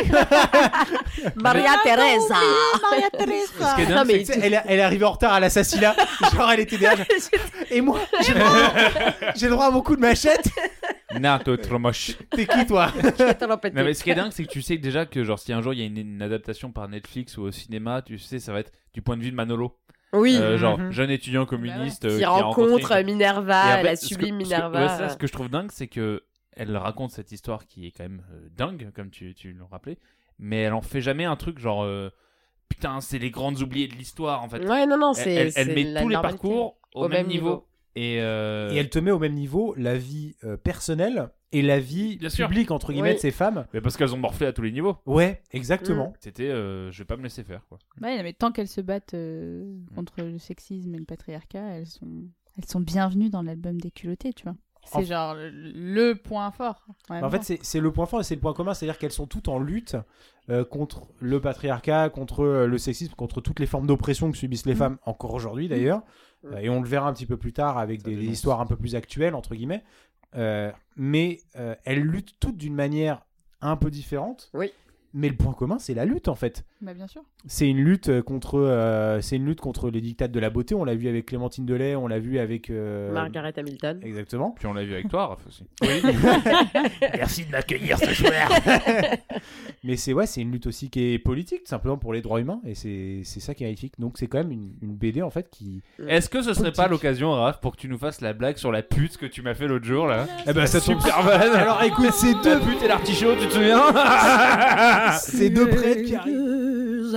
Maria Teresa. Ce qui est dingue, Non, mais c'est que, tu sais, elle, est- elle est arrivée en retard à l'assassinat. Genre, elle était derrière. Et moi, j'ai le droit, j'ai le droit à mon coup de machette. Nato, trop moche. T'es qui, toi? Non, mais ce qui est dingue, c'est que tu sais que déjà que genre si un jour il y a une, une adaptation par Netflix ou au cinéma, tu sais, ça va être du point de vue de Manolo. Oui. Euh, genre Mhm. jeune étudiant communiste euh, Qui a rencontre rencontré une- Minerva, Et la après, ce que- sublime ce que- Minerva. ouais, ça, ce que je trouve dingue, c'est que elle raconte cette histoire qui est quand même euh, dingue, comme tu, tu l'as rappelé, mais elle en fait jamais un truc genre euh, putain, c'est les grandes oubliées de l'histoire en fait. Ouais, non, non, Elle- c'est. elle, elle c'est met la tous les normalité. parcours au, Au même même niveau. niveau. Et, euh, Et elle te met au même niveau la vie euh, personnelle et la vie Bien sûr. publique, entre guillemets, Oui. de ces femmes. mais parce qu'elles ont morflé à tous les niveaux. Ouais, exactement. C'était euh, je vais pas me laisser faire quoi. Ouais, mais tant qu'elles se battent euh, contre le sexisme et le patriarcat, elles sont, elles sont bienvenues dans l'album des culottés, tu vois. C'est En- genre le, le point fort. En fait, c'est, c'est le point fort et c'est le point commun, c'est-à-dire qu'elles sont toutes en lutte euh, contre le patriarcat, contre euh, le sexisme, contre toutes les formes d'oppression que subissent les Mm. femmes, encore aujourd'hui d'ailleurs. Mm. Euh, et on le verra un petit peu plus tard avec Ça des, des dénonce. histoires un peu plus actuelles, entre guillemets. Euh, mais euh, elles luttent toutes d'une manière un peu différente. Oui. Mais le point commun, c'est la lutte en fait. Bah, bien sûr. C'est une lutte euh, contre, euh, c'est une lutte contre les dictats de la beauté. On l'a vu avec Clémentine Delay, on l'a vu avec. euh, Margaret Hamilton. Exactement. Puis on l'a vu avec toi, Raph aussi. Merci de m'accueillir ce soir. Mais c'est ouais, c'est une lutte aussi qui est politique, tout simplement pour les droits humains, et c'est, c'est ça qui est magnifique. Donc c'est quand même une, une B D en fait qui. Est-ce que ce serait pas Politique. l'occasion, Raph, pour que tu nous fasses la blague sur la pute que tu m'as fait l'autre jour là? Eh ben ça tombe. Super bonne. Alors écoute, c'est La deux, pute et l'artichaut, tu te souviens? c'est deux prêtres qui arrivent.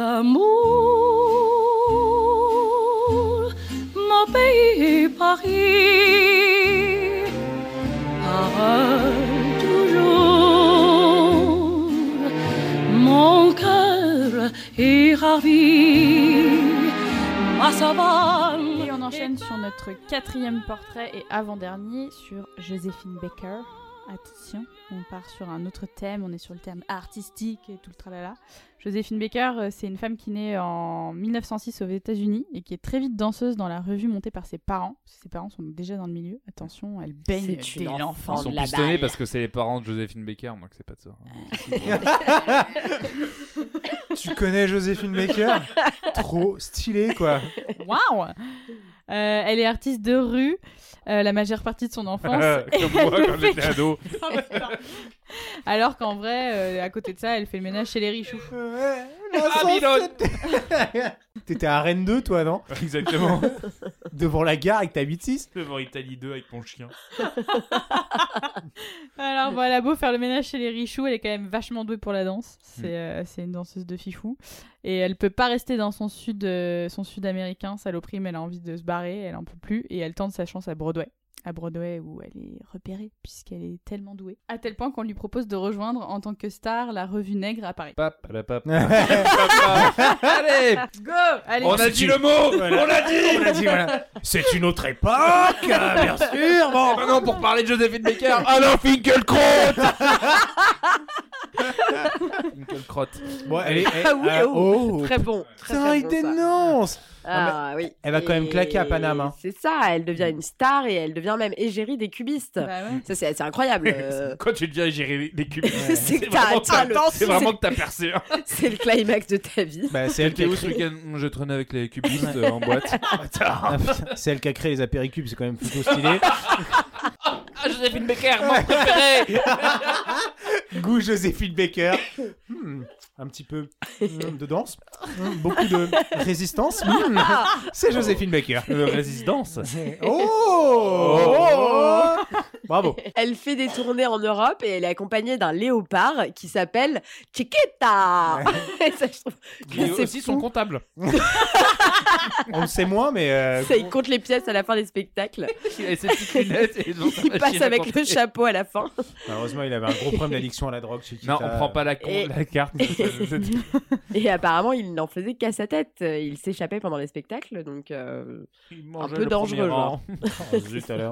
Amour, mon pays Paris, parle toujours, mon cœur est ravi, ma savane. Et on enchaîne sur notre quatrième portrait et avant-dernier sur Joséphine Baker. attention, on part sur un autre thème, on est sur le thème artistique et tout le tralala. Joséphine Baker, euh, c'est une femme qui naît en mille neuf cent six aux États-Unis et qui est très vite danseuse dans la revue montée par ses parents. Ses parents sont déjà dans le milieu. Attention, elle baigne C'est dès une l'enfant. Ils sont de la pistonnés balle. parce que c'est les parents de Joséphine Baker, moi que c'est pas de ça. Tu connais Joséphine Baker? Trop stylé, quoi. Waouh. Euh, Elle est artiste de rue euh, la majeure partie de son enfance. Comme moi quand j'étais ado. Alors qu'en vrai, euh, à côté de ça, elle fait le ménage chez les richoux. Ouais, Ah, Milone. T'étais à Rennes deux, toi, non? Exactement. Devant la gare avec ta huit six. Devant Italie deux avec mon chien. Alors bon, elle a beau faire le ménage chez les richoux, elle est quand même vachement douée pour la danse. C'est Mm. euh, c'est une danseuse de fifou. Et elle peut pas rester dans son sud, euh, son sud américain, saloperie, mais elle a envie de se barrer, elle en peut plus. Et elle tente sa chance à Broadway. À Broadway où elle est repérée puisqu'elle est tellement douée. À tel point qu'on lui propose de rejoindre en tant que star la revue Nègre à Paris. Pap, la pap. Allez, Go. Allez, on a dit le mot. Voilà. On l'a dit. On a dit, voilà. C'est une autre époque, bien sûr. Bon. Et maintenant pour parler de Joséphine Baker, alors Finkielkraut. Finkielkraut. Bon, elle est. elle- Ah oui, ah, oh, oh. très bon. Très, Ça très a bon, été ça. dense. Ah oui. elle va quand même claquer à Paname, hein. C'est ça, elle devient une star et elle devient même égérie des cubistes. Bah ouais. Ça, c'est c'est incroyable. euh, Quand tu deviens gérer les cubes, C'est que vraiment, t'as- que t'as- c'est vraiment que t'as percé. Hein. C'est le climax de ta vie. Bah, c'est elle qui T'es a où ce créé... week-end? Je traînais avec les cubistes euh, en boîte. Ah, putain, c'est elle qui a créé les apéricubes, c'est quand même plutôt stylé. Ah, Joséphine Baker, mon préféré. Goût Joséphine Baker. Hmm, un petit peu hmm, de danse. Hmm, beaucoup de résistance. Hmm, c'est Joséphine Baker. Euh, résistance. Oh, oh. Bravo. Elle fait des tournées en Europe et elle est accompagnée d'un léopard qui s'appelle Chiquita. Et ça, je trouve que Et c'est aussi fou. son comptable. On le sait moins, mais... euh, Ça, il compte les pièces à la fin des spectacles. Il a ses petites lunettes et devant sa Il machine passe à avec compter. le chapeau à la fin. Malheureusement, il avait un gros problème d'addiction à la drogue. Chiquita. Non, on prend pas la, con- Et- la carte. Et apparemment, il n'en faisait qu'à sa tête. Il s'échappait pendant les spectacles, donc euh, un peu dangereux, genre. Oh, zut alors.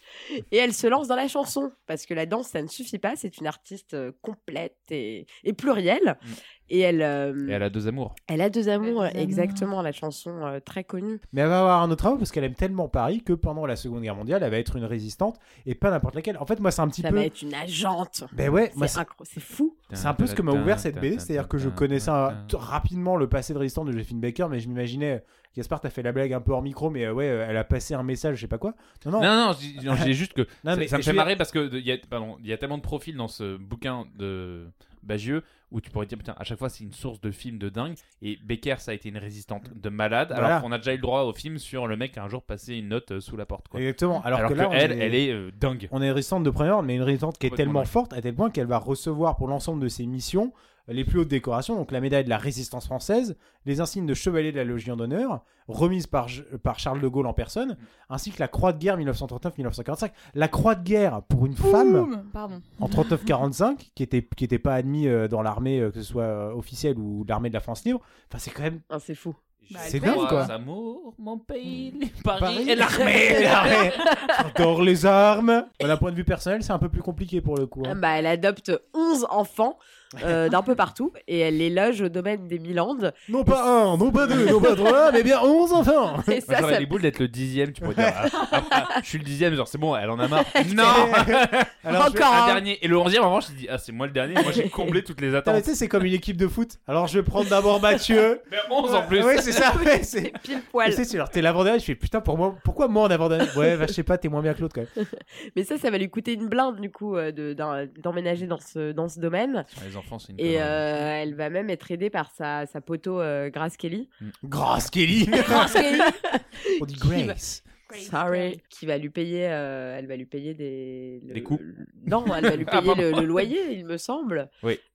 Et elle se lance dans la chanson parce que la danse, ça ne suffit pas. C'est une artiste euh, complète et, et plurielle. Mm. Et elle, euh, Et elle a deux amours. elle a deux amours, Elle a deux exactement. La chanson euh, très connue. Mais elle va avoir un autre travail parce qu'elle aime tellement Paris que pendant la Seconde Guerre mondiale, elle va être une résistante et pas n'importe laquelle. En fait, moi, c'est un petit Ça peu. va être une agente. Ben ouais, moi, C'est c'est incro- c'est fou. c'est un peu ce que m'a ouvert cette B D, c'est-à-dire que je connaissais un- t- rapidement le passé de résistante de Joséphine Baker, mais je m'imaginais. Gaspard, t'as fait la blague un peu hors micro, mais euh, ouais, euh, elle a passé un message, je sais pas quoi. Non, non. Non, non, je dis- non, je dis juste que Non, ça, mais ça me je fait veux- marrer parce que il y a, pardon, il y a tellement de profils dans ce bouquin de Bagieux où tu pourrais dire putain à chaque fois c'est une source de film de dingue et Baker ça a été une résistante de malade Voilà. alors qu'on a déjà eu le droit au film sur le mec qui a un jour passé une note euh, sous la porte quoi. Exactement. Alors, Alors, que que, là, on elle, est- elle est euh, dingue. On est une résistante de première ordre, mais une résistante qui est Complètement tellement dingue. forte à tel point qu'elle va recevoir pour l'ensemble de ses missions les plus hautes décorations, donc la médaille de la résistance française, les insignes de chevalier de la Légion d'honneur, remise par, par Charles de Gaulle en personne, ainsi que la croix de guerre mille neuf cent trente-neuf mille neuf cent quarante-cinq. La croix de guerre pour une femme Boum. Pardon. en trente-neuf quarante-cinq, qui était, qui était pas admis euh, dans l'armée, euh, que ce soit euh, officielle ou l'armée de la France libre. Enfin, c'est quand même... Ah, c'est fou. Bah, C'est elle dingue, pèse, quoi. Amour, mon pays, les Paris, Paris et l'armée. l'armée. J'adore les armes. D'un point de vue personnel, c'est un peu plus compliqué pour le coup. hein. Bah, elle adopte onze enfants euh, d'un peu partout et elle les loge au domaine des Milandes. Non pas un, non pas deux, non pas trois, mais bien onze enfants. Et Moi, ça, j'aurais ça... les boules d'être le dixième, tu pourrais dire. Ah, ah, ah, je suis le dixième, genre c'est bon, elle en a marre. Non. Alors, je vais- Encore Un un. dernier. Et le onzième, en revanche, je dis ah c'est moi le dernier. Moi j'ai comblé toutes les Ah, mais attentes. tu sais, c'est comme une équipe de foot. Alors je vais prendre d'abord Mathieu. Mais onze en plus. Oui, c'est ça. Ouais, c'est... C'est pile Tu poil. sais, c'est genre, t'es l'avant-dernier. Je fais putain, pour moi, pourquoi moi en avant-dernier? Ouais, bah, je sais pas, t'es moins bien que l'autre quand même. Mais ça, ça va lui coûter une blinde du coup euh, de- d'en- d'emménager dans ce, dans ce domaine. Les enfants, c'est une Et connerie. euh, elle va même être aidée par sa, sa poteau euh, Grace Kelly. Grace Kelly. Grace Kelly On dit Qui va- Grace. Sorry. Qui va lui payer, euh, elle va lui payer des... le- Des coûts. le- Non, elle va lui Ah, payer pardon. le, le loyer, il me semble. Oui.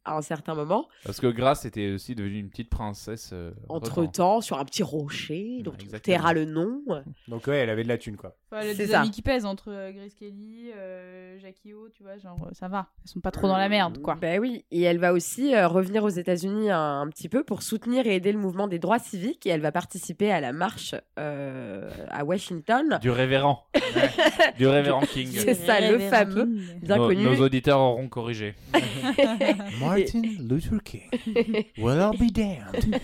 à un certain moment. Parce que Grace était aussi devenue une petite princesse. Euh, Entre-temps, sur un petit rocher, dont on Exactement. taira le nom. Donc ouais, elle avait de la thune, quoi. Enfin, elle a C'est des ça. amis qui pèsent entre euh, Grace Kelly, euh, Jackie O, tu vois, genre euh, ça va. Elles sont pas trop dans la merde, quoi. Ben oui, et elle va aussi euh, revenir aux États-Unis un, un petit peu pour soutenir et aider le mouvement des droits civiques. Et elle va participer à la marche euh, à Washington. Du révérend. Du révérend King. C'est ça, le fameux, bien Nos, connu. nos auditeurs auront corrigé. Martin Luther King. Will I be damned.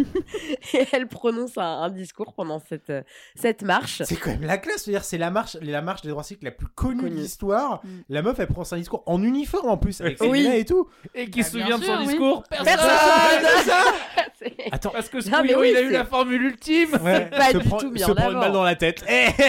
Et elle prononce un, un discours pendant cette, euh, cette marche. C'est quand même la classe, c'est-à-dire c'est la marche, la marche des droits civiques la plus connue Connue. de l'histoire. Mm. La meuf, elle prend son discours en uniforme en plus, avec ses Oui. lunettes et tout. Et qui Ah, se bien souvient de son sûr, oui. discours Personne. Attends, Parce que Non, mais Squirrel, oui, il a eu c'est- la formule ultime. ouais, Pas se du prend, tout mis se en prend une avant. balle dans la tête.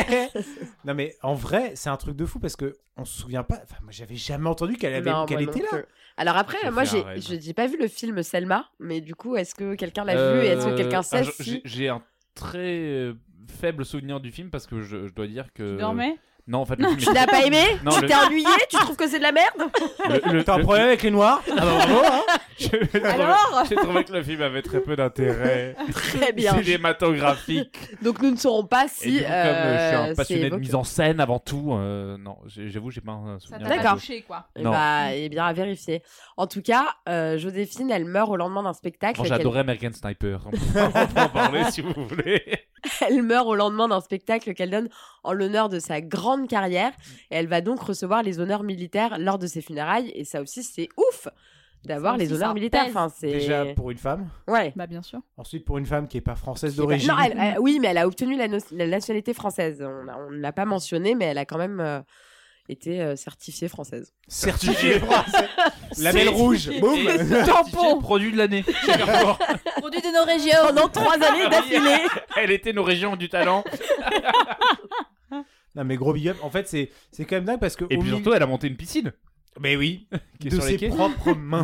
Non mais en vrai, c'est un truc de fou parce que on se souvient pas. Enfin, moi, j'avais jamais entendu qu'elle avait, Non, qu'elle moi non était là. plus. Alors après, J'ai moi, fait un j'ai, rêve. je n'ai pas vu le film Selma, mais du coup, est-ce que quelqu'un l'a vu et est-ce que quelqu'un Euh, sait ah, je- si... j'ai- J'ai un très euh, faible souvenir du film parce que je, je dois dire que. Tu dormais Non, en fait, le film Tu l'as pas aimé? Non, Tu le- t'es ennuyé? Tu trouves que c'est de la merde? le- le- T'as un le- problème avec les noirs? Ah bah bravo, hein. J'ai trouvé- Alors J'ai trouvé que le film avait très peu d'intérêt Très bien. cinématographique. Donc nous ne saurons pas Et si... du coup, comme euh, je suis euh, un c'est passionné de évoqué. mise en scène avant tout, euh, non, j'ai- j'avoue, j'ai pas un Ça souvenir. t'a D'accord. pas touché, quoi. Eh Non. bah, eh bien, à vérifier. En tout cas, euh, Joséphine, elle meurt au lendemain d'un spectacle. Bon, qu'elle- j'adorais American Sniper. On peut, on peut en parler si vous voulez. Elle meurt au lendemain d'un spectacle qu'elle donne en l'honneur de sa grande carrière. Et elle va donc recevoir les honneurs militaires lors de ses funérailles. Et ça aussi, c'est ouf d'avoir Ça les aussi, honneurs ça militaires. pèse. Enfin, c'est... Déjà pour une femme. Ouais. Bah, bien sûr. Ensuite pour une femme qui est pas française Qui est pas- d'origine. Non, elle- elle- oui, mais elle a obtenu la, no- la nationalité française. On a- on ne l'a pas mentionné, mais elle a quand même euh, été euh, certifiée française. Certifiée française. Label rouge. Boum. Tampon. Produit de l'année chez Carrefour. Produit de nos régions. Pendant trois années d'affilée. Elle était nos régions du talent. Non mais gros big up. En fait c'est c'est quand même dingue parce que Et au puis milieu- surtout, elle a monté une piscine. Mais oui, Qui est de sur les ses quais. propres mains.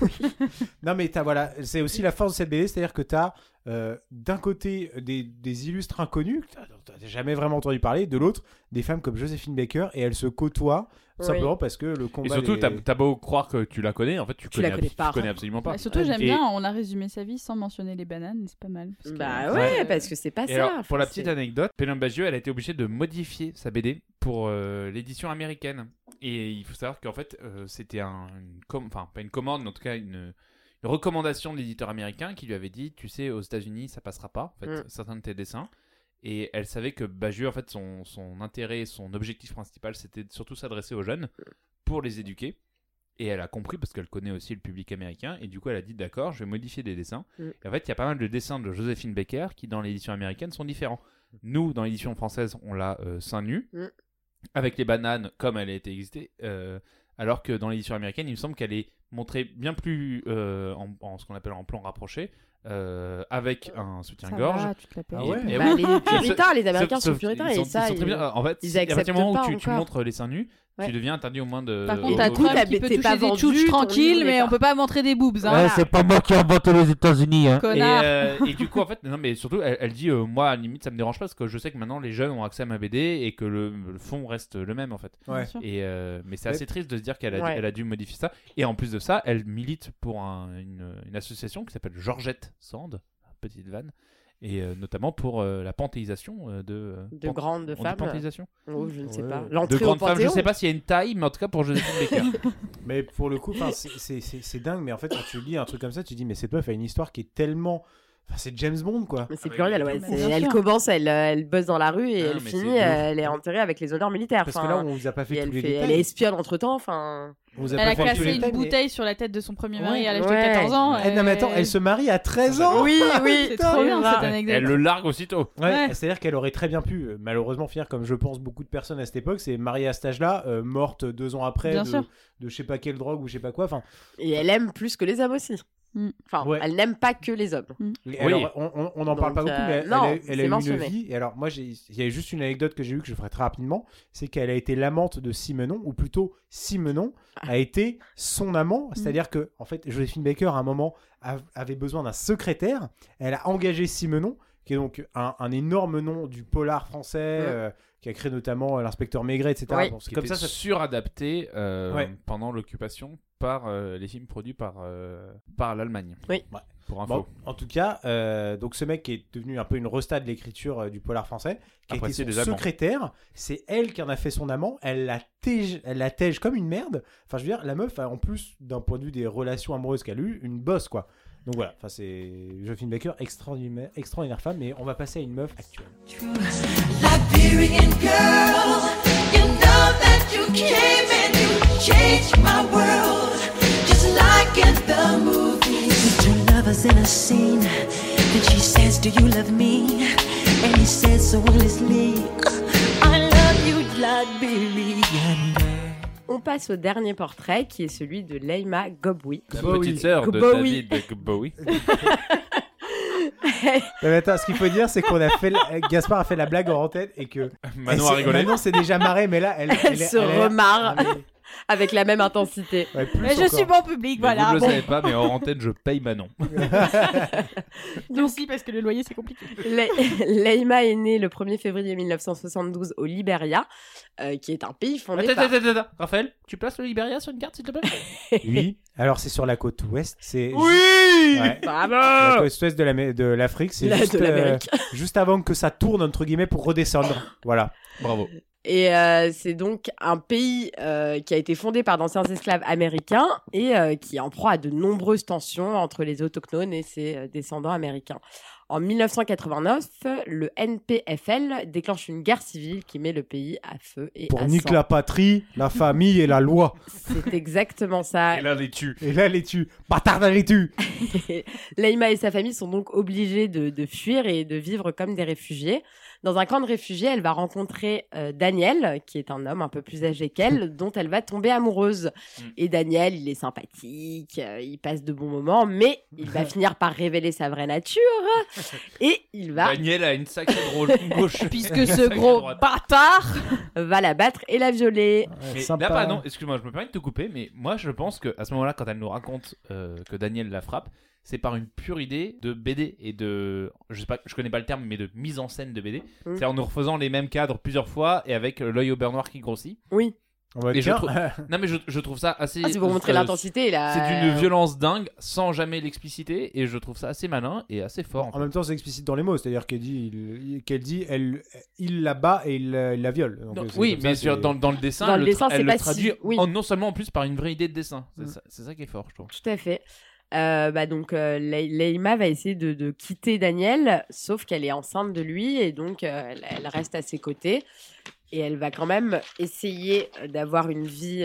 Non mais t'as voilà, c'est aussi la force de cette B D, c'est-à-dire que t'as euh, d'un côté des, des illustres inconnus, que t'as t'as jamais vraiment entendu parler, de l'autre des femmes comme Joséphine Baker et elles se côtoient Oui. simplement parce que le combat. Et surtout, les- t'as t'as beau croire que tu la connais, en fait, tu, Tu la connais, connais abs- pas. tu connais absolument pas. Bah, surtout, Ouais. j'aime Et- bien, on a résumé sa vie sans mentionner les bananes, c'est pas mal. parce que- Bah ouais, Euh, parce que c'est pas Et ça. alors, pour la Enfin, petite c'est- anecdote, Pénélope Bagieux, elle a été obligée de modifier sa B D pour euh, l'édition américaine. Et il faut savoir qu'en fait, euh, c'était un, une com- enfin pas une commande, mais en tout cas une, une recommandation de l'éditeur américain qui lui avait dit, tu sais, aux États-Unis, ça passera pas, en fait, Mm. certains de tes dessins. Et elle savait que Bagieux, en fait, son, son intérêt, son objectif principal, c'était de surtout s'adresser aux jeunes pour les éduquer. Et elle a compris parce qu'elle connaît aussi le public américain. Et du coup, elle a dit d'accord, je vais modifier des dessins. Mm. Et en fait, il y a pas mal de dessins de Joséphine Baker qui, dans l'édition américaine, sont différents. Nous, dans l'édition française, on l'a euh, seins nus, Mm. avec les bananes comme elle a été existée. euh, alors que dans l'édition américaine, il me semble qu'elle est montrée bien plus euh, en, en ce qu'on appelle en plan rapproché, euh, avec un Ça soutien-gorge. va, tu te la payes. Ah ouais. Et Bah, oui. les puritains, les Américains Sauf- sont sauf- puritains ils et sont- ça, ils sont très ils- bien. En fait, ils à partir du acceptent moment pas où tu, tu encore. montres les seins nus, Ouais. tu deviens interdit au moins de. Par au- contre, Et t'as du coup, Trump t'as- qui peut t'es toucher pas des vendu, tchouches ton tranquille, livre mais n'est on pas- peut pas montrer des boobs. Hein. Voilà. c'est pas moi qui ai inventé les États-Unis. Hein. Et, Connard. euh, et du coup, en fait, non, mais surtout, elle, elle dit euh, moi, à la limite, ça me dérange pas parce que je sais que maintenant les jeunes ont accès à ma B D et que le, le fond reste le même en fait. Ouais. Bien sûr. Et euh, mais c'est Ouais. assez triste de se dire qu'elle a, Ouais. elle a dû modifier ça. Et en plus de ça, elle milite pour un- une, une association qui s'appelle Georgette Sand, petite vanne, et euh, notamment pour euh, la panthéisation euh, de. euh, De pan- grandes on dit femmes. panthéisation Oh, je ne sais Ouais. pas. De de L'entrée au grandes femmes. Je Panthéon. sais pas s'il y a une taille, mais en tout cas pour Joséphine Baker. Mais pour le coup, 'fin, c'est- c'est c'est- c'est dingue. Mais en fait, quand tu lis un truc comme ça, tu dis mais cette meuf a une histoire qui est tellement. Enfin, c'est James Bond quoi. Mais c'est Ah, pluriel, mais ouais. bien c'est- sûr. Elle commence, elle, euh, elle bosse dans la rue et Ah, elle mais c'est finit, de ouf. euh, elle est enterrée avec les honneurs militaires. Parce que Enfin, là, on vous a pas et fait elle, tous les fait- détails. elle est espionne entre temps. Enfin, On vous a Elle pas a fait tous les cassé une détails, mais- bouteille sur la tête de son premier mari Ouais. à l'âge Ouais. de quatorze ans. Eh, non, mais attends, et- elle se marie à treize ans. oui, oui, C'est trop bien grave. cette anecdote. Elle le largue aussitôt. Ouais, Ouais. c'est-à-dire qu'elle aurait très bien pu, euh, malheureusement, finir comme je pense beaucoup de personnes à cette époque, c'est mariée à cet âge-là, euh, morte deux ans après Bien de, sûr. de je sais pas quelle drogue ou je sais pas quoi. Enfin, Et elle aime plus que les hommes aussi. Mm. Enfin, Ouais. elle n'aime pas que les hommes. et Oui. alors, on, on, on en parle Donc, pas beaucoup, euh, mais elle, non, elle a, elle a c'est eu mentionné. une vie. Et alors, moi, j'ai- il y a juste une anecdote que j'ai eue que je ferai très rapidement, c'est qu'elle a été l'amante de Simenon, ou plutôt Simenon a été son amant. C'est-à-dire que, en fait, Joséphine Baker, à un moment, av- avait besoin d'un secrétaire. Elle a engagé Simenon, qui est donc un, un énorme nom du polar français, Ouais. euh, qui a créé notamment euh, l'inspecteur Maigret, et cetera. Oui. Bon, c'est Qui comme était ça, ça suradapté euh, Ouais. pendant l'occupation par euh, les films produits par euh, par l'Allemagne. Oui. Ouais. Pour info. Bon, en tout cas, euh, donc ce mec qui est devenu un peu une resta de l'écriture euh, du polar français, qui a Après, été c'est son des Allemands. secrétaire, c'est elle qui en a fait son amant, elle la tège, elle la tège comme une merde. Enfin, je veux dire, la meuf, a, en plus d'un point de vue des relations amoureuses qu'elle a eues, une bosse, quoi. Donc voilà, enfin, c'est Josephine Baker, extraordinaire, extraordinaire femme, mais on va passer à une meuf actuelle. Liberian girl, you know that you came and you changed my world, just like in the movies. Two lovers in a scene, then she says, do you love me? And he says so endlessly, I love you, Liberian girl. On passe au dernier portrait qui est celui de Leïma Gbowie. La Bowie. petite sœur de Bowie. David Bowie. Mais attends, ce qu'il faut dire, c'est qu'on a fait, la- Gaspard a fait la blague en tête et que Manon elle a s'est- rigolé. Manon s'est déjà marrée, mais là, elle, Elle est- se est- remarre. Ah, mais- Avec la même intensité. ouais, plus Mais je encore. suis bon public, Mais voilà. vous ne le Bon. savez pas, mais hors antenne, je paye Manon. Donc si, parce que le loyer c'est compliqué. Le- Leïma est née le premier février mille neuf cent soixante-douze au Liberia, euh, qui est un pays fondé Attends, par... attends, attends, attends. Raphaël, tu places le Liberia sur une carte, s'il te plaît? Oui, alors c'est sur la côte ouest, c'est Oui. Ouais. Bravo. la côte ouest de l'Amé- de l'Afrique, c'est La- juste, de l'Amérique. euh, juste avant que ça tourne entre guillemets pour redescendre. Voilà. Bravo. Et euh, c'est donc un pays euh, qui a été fondé par d'anciens esclaves américains et euh, qui est en proie à de nombreuses tensions entre les autochtones et ses euh, descendants américains. En mille neuf cent quatre-vingt-neuf, le N P F L déclenche une guerre civile qui met le pays à feu et Pour à niquer sang. la patrie, la famille et la loi. C'est exactement ça. Et là, les tue. Et là, les tue. Bâtard, les tue. Leïma et sa famille sont donc obligés de, de fuir et de vivre comme des réfugiés. Dans un camp de réfugiés, elle va rencontrer euh, Daniel, qui est un homme un peu plus âgé qu'elle, dont elle va tomber amoureuse. Mm. Et Daniel, il est sympathique, euh, il passe de bons moments, mais il va finir par révéler sa vraie nature. Et il va, Daniel a une sacrée drôle gauche. Puisque ce gros bâtard. va la battre et la violer. Ouais, Mais sympa. là, pardon, excuse-moi, je me permets de te couper, mais moi je pense que à ce moment-là, quand elle nous raconte euh, que Daniel la frappe, c'est par une pure idée de B D et de, je sais pas, je connais pas le terme, mais de mise en scène de B D. Mm. C'est en nous refaisant les mêmes cadres plusieurs fois et avec euh, l'œil au beurre noir qui grossit. Oui, On va Et je tiens, trouve- Non, mais je, je trouve ça assez. ah, c'est pour montrer euh, l'intensité. Là. C'est d'une violence dingue, sans jamais l'expliciter, et je trouve ça assez malin et assez fort. en En fait. même temps, c'est explicite dans les mots, c'est-à-dire qu'elle dit, il, qu'elle dit, elle, il la bat et il, la- il la viole. Donc, Donc, c'est oui, comme ça, mais c'est- sur- dans, dans le dessin, Dans elle le le, dessin, tra- c'est elle pas le si- traduit oui. en- non seulement en plus par une vraie idée de dessin. C'est Mm. ça, c'est ça qui est fort, je trouve. Tout à fait. Euh, bah donc euh, Le- Leïma va essayer de, de quitter Daniel, sauf qu'elle est enceinte de lui et donc euh, elle, elle reste à ses côtés et elle va quand même essayer d'avoir une vie.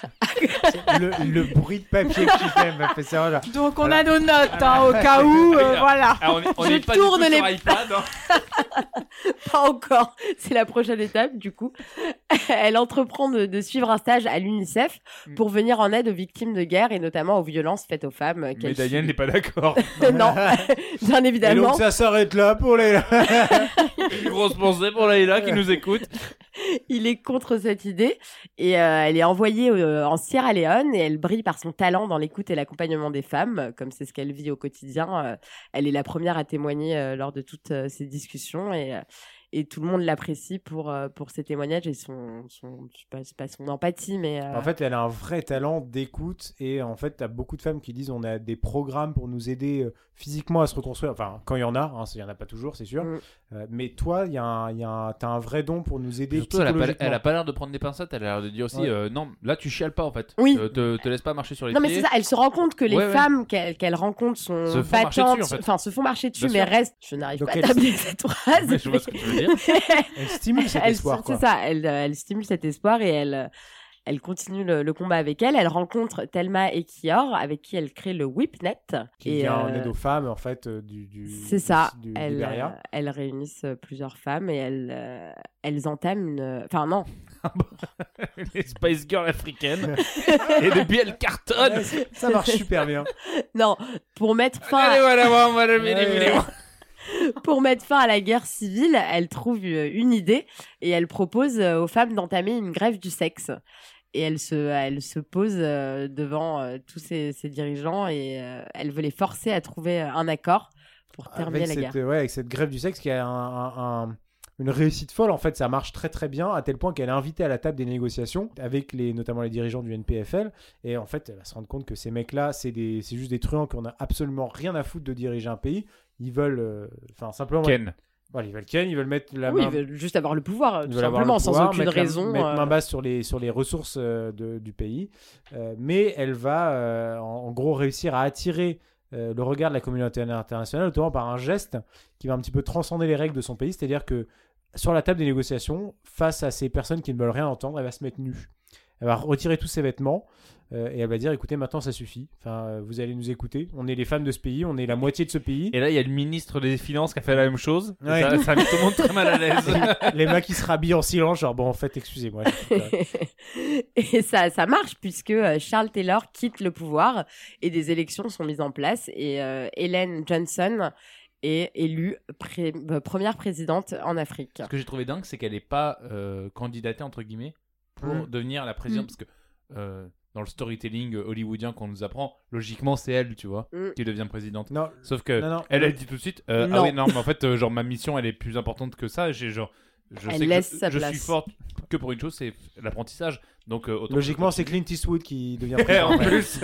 le, le bruit de papier que tu fais m'a fait ça. Voilà. Donc on a nos notes hein, au cas où, euh, voilà. Alors, on est, on Je est pas tourne du tout les sur iPad. hein. Pas encore, c'est la prochaine étape du coup. Elle entreprend de, de suivre un stage à l'UNICEF pour venir en aide aux victimes de guerre et notamment aux violences faites aux femmes. Mais qu'elle Daniel subit. n'est pas d'accord. Non, bien Et évidemment. donc ça s'arrête là pour les. Une grosse pensée pour Laïla qui nous écoute. Il est contre cette idée et euh, elle est envoyée euh, en Sierra Leone et elle brille par son talent dans l'écoute et l'accompagnement des femmes, euh, comme c'est ce qu'elle vit au quotidien. Euh, elle est la première à témoigner euh, lors de toutes euh, ces discussions et, euh, et tout le monde l'apprécie pour, euh, pour ses témoignages et son, son je sais pas, c'est pas son empathie, mais euh, En fait, elle a un vrai talent d'écoute et en fait, t'as beaucoup de femmes qui disent on a des programmes pour nous aider euh, physiquement à se reconstruire. Enfin, quand il y en a, hein, il y en a pas toujours, c'est sûr. Mm. Euh, mais toi, il y a un, il y a un, t'as un vrai don pour nous aider Surtout, elle a, pas, psychologiquement. elle a pas l'air de prendre des pincettes. Elle a l'air de dire aussi Ouais. euh, non, là tu chiales pas en fait. Oui. Euh, te, te laisse pas marcher sur les non mais pieds. c'est ça, elle se rend compte que les Ouais, ouais. femmes qu'elle qu'elle rencontre sont Se font marcher battantes, dessus, en fait. enfin se font marcher dessus, Bien mais sûr. restent. Je n'arrive Donc pas à elle- terminer cette phrase. Mais je vois ce que tu veux dire. Elle stimule cet Elle- espoir. C'est Quoi. ça, elle, euh, elle stimule cet espoir et elle, euh, elle continue le, le combat avec elle. Elle rencontre Thelma et Kior, avec qui elle crée le Whipnet. Qui et, vient en euh, aide aux femmes, en fait, euh, du, du c'est ça, du, du elles, Liberia. euh, elles réunissent euh, plusieurs femmes et elles, euh, elles entament une... Enfin non, Les Spice Girls africaines. Et depuis elle cartonne. Ouais, ça- ça marche super bien. non, pour mettre fin... Allez, à- voilà, voilà, voilà, Ouais, voilà, ouais. voilà. Pour mettre fin à la guerre civile, elle trouve euh, une idée et elle propose euh, aux femmes d'entamer une grève du sexe. Et elle se, elle se pose euh, devant euh, tous ces, ces dirigeants et euh, elle veut les forcer à trouver euh, un accord pour terminer Avec la cette, guerre. ouais, avec cette grève du sexe qui a un, un- un- une réussite folle. En fait, ça marche très très bien à tel point qu'elle est invitée à la table des négociations avec les, notamment les dirigeants du N P F L. Et en fait, elle va se rendre compte que ces mecs-là, c'est, des, c'est juste des truands qui n'ont absolument rien à foutre de diriger un pays. Ils veulent, enfin euh, simplement. Ken. Voilà, ils veulent Ken, ils veulent mettre la oui, main. Ils veulent juste avoir le pouvoir, tout simplement, pouvoir, sans aucune mettre raison. La, mettre euh... main basse sur les, sur les ressources euh, de, du pays. Euh, mais elle va, euh, en, en gros, réussir à attirer euh, le regard de la communauté internationale, notamment par un geste qui va un petit peu transcender les règles de son pays. C'est-à-dire que sur la table des négociations, face à ces personnes qui ne veulent rien entendre, elle va se mettre nue. Elle va retirer tous ses vêtements euh, et elle va dire écoutez, maintenant ça suffit. Enfin, euh, vous allez nous écouter. On est les femmes de ce pays, on est la moitié de ce pays. Et là, il y a le ministre des Finances qui a fait la même chose. Ouais. Ça, ça a mis tout le monde très mal à l'aise. Les mecs qui se rhabillent en silence, genre bon, en fait, excusez-moi. Et ça, ça marche puisque Charles Taylor quitte le pouvoir et des élections sont mises en place et euh, Ellen Johnson est élue pré- euh, première présidente en Afrique. Ce que j'ai trouvé dingue, c'est qu'elle n'est pas euh, candidatée, entre guillemets, pour Mmh. devenir la présidente. Mmh. Parce que euh, dans le storytelling hollywoodien qu'on nous apprend, logiquement, c'est elle, tu vois, Mmh. qui devient présidente. Non, Sauf que non, non. elle, elle dit tout de suite euh, Non. ah oui, non, mais en fait, euh, genre, ma mission, elle est plus importante que ça. J'ai genre. Je Elle sais laisse que sa je, je place. suis forte que pour une chose, c'est l'apprentissage. Donc, euh, autant Logiquement, que je c'est Clint Eastwood qui devient continue. président. en plus,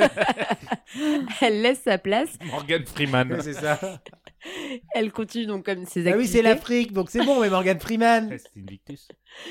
Elle laisse sa place, Morgan Freeman. c'est ça. elle continue donc comme ses activités. Ah oui, c'est l'Afrique, donc c'est bon, mais Morgan Freeman. C'est Invictus.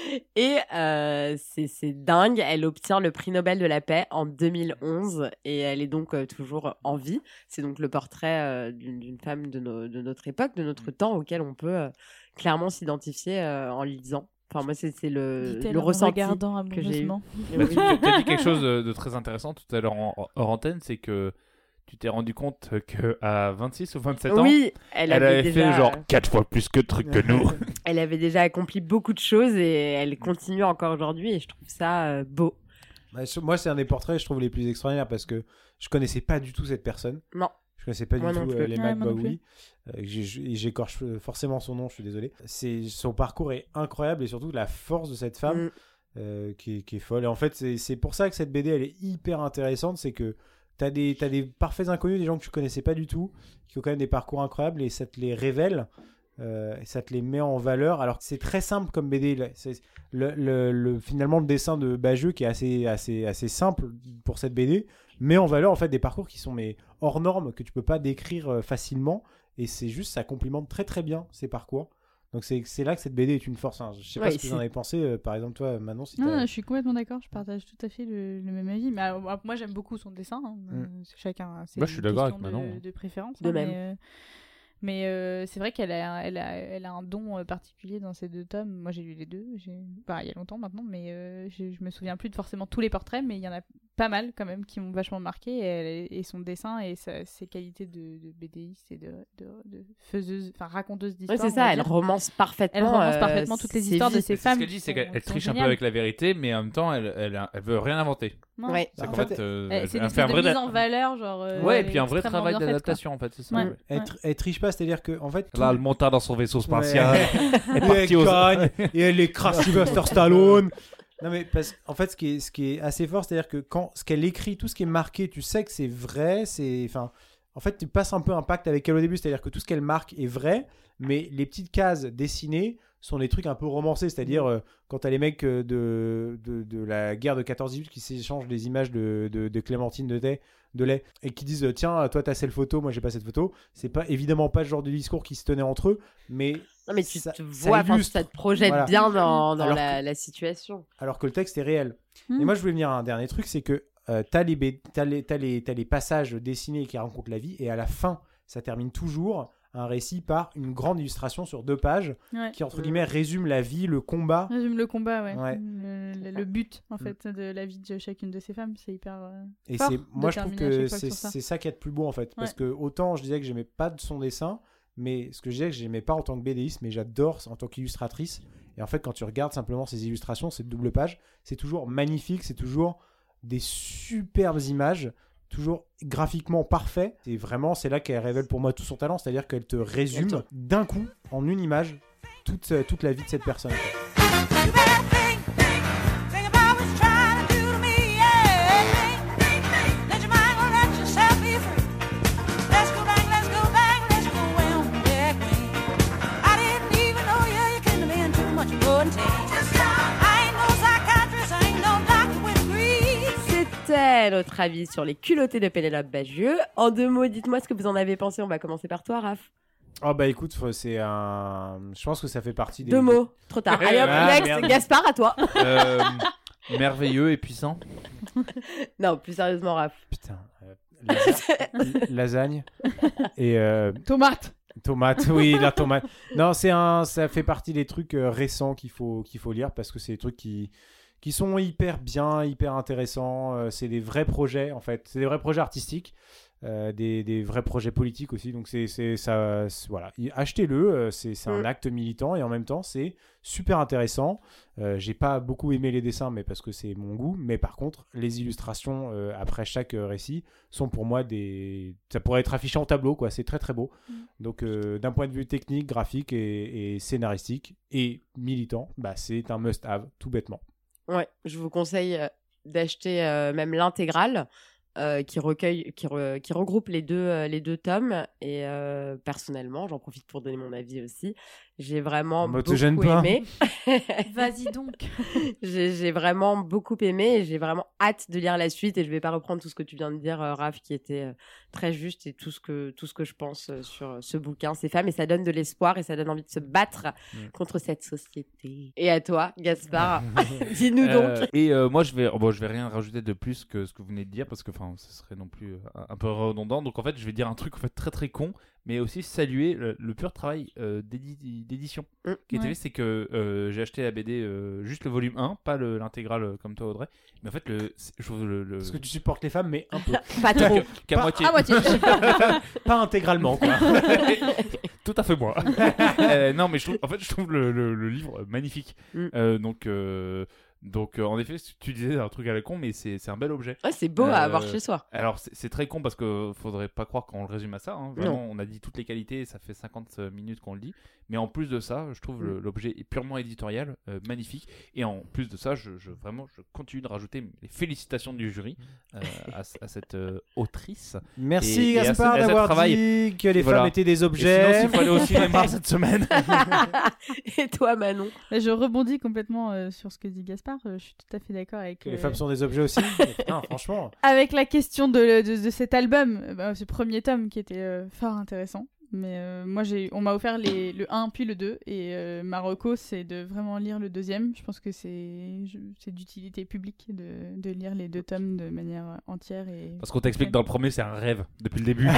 Et euh, c'est, c'est dingue, elle obtient le prix Nobel de la paix en deux mille onze et elle est donc euh, toujours en vie. C'est donc le portrait euh, d'une, d'une femme de, nos- de notre époque, de notre temps, auquel on peut euh, clairement s'identifier euh, en lisant. Enfin, moi, c'est, c'est le, Dit-elle le en ressenti regardant que j'ai eu. amoureusement. Mais Tu oui. as dit quelque chose de, de très intéressant tout à l'heure en, hors antenne, c'est que tu t'es rendu compte qu'à vingt-six ou vingt-sept ans, Oui, elle, elle avait, avait déjà, fait genre quatre fois plus que de trucs que nous. elle avait déjà accompli beaucoup de choses et elle continue encore aujourd'hui et je trouve ça euh, beau. Ouais, sur- Moi, c'est un des portraits, je trouve, les plus extraordinaires parce que je connaissais pas du tout cette personne. Non. Je connaissais pas Moi du non tout plus. euh, les Ouais, Mac moi non Bowie. Euh, j'ai- J'écorche euh, forcément son nom, je suis désolé. C'est, son parcours est incroyable et surtout la force de cette femme Mm. euh, qui, est, qui est folle. Et en fait, c'est, c'est pour ça que cette B D, elle est hyper intéressante. C'est que t'as des, t'as des parfaits inconnus, des gens que tu connaissais pas du tout, qui ont quand même des parcours incroyables et ça te les révèle. Euh, et ça te les met en valeur. Alors c'est très simple comme B D. Là. C'est le, le, le- finalement, le dessin de Bajeux qui est assez, assez, assez simple pour cette B D, met en valeur en fait des parcours qui sont mais hors normes que tu peux pas décrire euh, facilement. Et c'est juste, ça complimente très très bien ces parcours. Donc c'est, c'est là que cette B D est une force. Hein. Je sais pas Oui, ce que c'est- vous en avez pensé. euh, par exemple, toi, Manon, si Non, t'as- non, je suis complètement d'accord, je partage tout à fait le, le même avis. Mais euh, moi, j'aime beaucoup son dessin. Hein. Mm. Euh, c'est chacun a ses Bah, je suis d'accord questions avec Manon, de, hein. de préférence. De hein, même. Mais, euh, mais, euh, c'est vrai qu'elle a, elle a, elle a un don euh, particulier dans ces deux tomes. Moi, j'ai lu les deux. J'ai... Bah, il y a longtemps maintenant, mais euh, je, je me souviens plus de forcément tous les portraits, mais il y en a pas mal quand même qui m'ont vachement marqué. Et, elle- et son dessin et sa- ses qualités de, de BDiste et de, de, de faiseuse, enfin raconteuse Ouais, d'histoire. c'est on va ça, elle dire. romance parfaitement. Elle romance euh, parfaitement toutes les ses histoires de vies. ces C'est ce femmes. qu'elle dit, c'est qui qu'elle sont- elle qui sont triche un peu géniales. avec la vérité, mais en même temps, elle, elle, a- elle veut rien inventer. Non. Ouais. C'est En qu'en fait, fait, euh, Eh, elle, c'est elle une fait un espèce de vrai. mise en valeur, genre. euh, Ouais, et puis un vrai extrêmement travail bien faite, quoi. d'adaptation, en fait, c'est ça. Ouais. ouais. elle, tr- elle triche pas, c'est-à-dire que en fait. Là, tout- le monteur dans son vaisseau spatial. Ouais. est Et parti elle aux- cogne, et elle écrase Sylvester Stallone. Non mais parce en fait ce qui est ce qui est assez fort, c'est-à-dire que quand ce qu'elle écrit, tout ce qui est marqué, tu sais que c'est vrai, c'est enfin en fait tu passes un peu un pacte avec elle au début, c'est-à-dire que tout ce qu'elle marque est vrai, mais les petites cases dessinées sont des trucs un peu romancés, c'est-à-dire euh, quand t'as les mecs euh, de, de, de la guerre de quatorze dix-huit qui s'échangent des images de, de, de Clémentine de lait, de lait et qui disent euh, tiens toi t'as cette photo, moi j'ai pas cette photo, c'est pas évidemment pas le genre de discours qui se tenait entre eux, mais Non, mais tu ça- te ça vois, enfin, illustre. ça te projette Voilà. bien dans, dans Alors la, la situation. alors que le texte est réel. Hmm. Et moi, je voulais venir à un dernier truc, c'est que euh, t'as les, ba- t'as les, t'as les, t'as les passages dessinés qui racontent la vie, et à la fin, ça termine toujours un récit par une grande illustration sur deux pages Ouais. qui, entre guillemets, résume la vie, le combat. Résume le combat, ouais. Ouais. Le, le- le but, en fait, de la vie de chacune de ces femmes, c'est hyper. euh, Et fort c'est, de moi, je trouve terminer à que chaque fois c'est, sur ça. c'est ça qui est le plus beau, en fait. Parce Ouais. que autant je disais que j'aimais pas de son dessin, mais ce que je disais que j'aimais pas en tant que BDiste, mais j'adore en tant qu'illustratrice. Et en fait, quand tu regardes simplement ces illustrations, ces doubles pages, c'est toujours magnifique, c'est toujours des superbes images, toujours graphiquement parfait. Et vraiment, c'est là qu'elle révèle pour moi tout son talent, c'est-à-dire qu'elle te résume Attends. d'un coup, en une image, toute, euh, toute la vie de cette personne. en fait. You better think, think, think about what you're trying to do to me, yeah. Think, think, let your mind go, let yourself be free. Let's go back, let's go back, let's go way on back way. I didn't even know you, you couldn't have been too donnerai notre avis sur les culottés de Pénélope Bagieux. En deux mots, dites-moi ce que vous en avez pensé. On va commencer par toi, Raph. Oh bah écoute, faut- c'est un. Je pense que ça fait partie des. Deux mots, trop tard. Allez hop, Ah, next, merde. Gaspard, à toi. Euh, merveilleux et puissant. Non, plus sérieusement, Raph. Putain. euh, lasa- Lasagne. Et. euh, Tomate. Tomate, oui, la tomate. Non, c'est un, ça fait partie des trucs euh, récents qu'il faut, qu'il faut lire parce que c'est des trucs qui, qui sont hyper bien, hyper intéressants. Euh, c'est des vrais projets, en fait. C'est des vrais projets artistiques, euh, des, des vrais projets politiques aussi. Donc, c'est, c'est, ça, c'est- voilà. Y- Achetez-le, euh, c'est, c'est un Mm. acte militant et en même temps, c'est super intéressant. Euh, j'ai pas beaucoup aimé les dessins, mais parce que c'est mon goût. Mais par contre, les illustrations euh, après chaque euh, récit sont pour moi des. Ça pourrait être affiché en tableau, quoi. C'est très très beau. Donc, euh, d'un point de vue technique, graphique et, et scénaristique et militant, bah, c'est un must-have, tout bêtement. Ouais, je vous conseille euh, d'acheter euh, même l'intégrale euh, qui recueille, qui, re- qui regroupe les deux, euh, les deux tomes. Et euh, personnellement, j'en profite pour donner mon avis aussi. J'ai vraiment Bah, te beaucoup gêne pas. aimé. Vas-y donc. j'ai, j'ai vraiment beaucoup aimé et j'ai vraiment hâte de lire la suite. Et je vais pas reprendre tout ce que tu viens de dire, euh, Raph, qui était euh, très juste et tout ce que, tout ce que je pense euh, sur euh, ce bouquin, ces femmes. Et ça donne de l'espoir et ça donne envie de se battre Mm. contre cette société. Et à toi, Gaspard, dis-nous donc. Euh, et euh, moi, je vais, bon, je vais rien rajouter de plus que ce que vous venez de dire parce que, enfin, ce serait non plus euh, un, un peu redondant. Donc, en fait, je vais dire un truc en fait très très con, mais aussi saluer le, le pur travail euh, d'édi- d'édition Mm. qui a été Ouais. fait. C'est que euh, j'ai acheté la B D euh, juste le volume un, pas le- l'intégrale euh, comme toi, Audrey. Mais en fait, le, c'est- je trouve le, le... Parce que tu supportes les femmes, mais un peu. Pas trop. qu'à Pas- moitié. À moitié. Pas intégralement, quoi. Tout à fait moi. Euh, non, mais je trouve, en fait, je trouve le, le- le livre magnifique. Mm. Euh, donc, euh, donc, euh, en effet, tu disais un truc à la con, mais c'est c'est un bel objet. Ouais, c'est beau à Euh, avoir chez soi. Alors, c'est c'est très con parce que faudrait pas croire qu'on le résume à ça. Hein. Vraiment, on a dit toutes les qualités, ça fait cinquante minutes qu'on le dit. Mais en plus de ça, je trouve le- l'objet est purement éditorial, euh, magnifique. Et en plus de ça, je, je- vraiment, je continue de rajouter les félicitations du jury euh, à, à cette euh, autrice. Merci Et- et à ce- Gaspard à ce d'avoir travail. dit que les Voilà. femmes étaient des Et sinon, objets. s'il faut aller au cinéma cette semaine. Et toi, Manon? Là, je rebondis complètement euh, sur ce que dit Gaspard. Euh, je suis tout à fait d'accord avec. Que les euh, femmes sont des objets aussi. Putain, franchement. Avec la question de, de, de cet album, euh, bah, ce premier tome qui était euh, fort intéressant. Mais euh, moi, j'ai, on m'a offert les, le un puis le deux. Et euh, ma reco, c'est de vraiment lire le deuxième. Je pense que c'est, je- c'est d'utilité publique de, de lire les deux tomes de manière euh, entière. Et... Parce qu'on t'explique dans le premier, c'est un rêve depuis le début.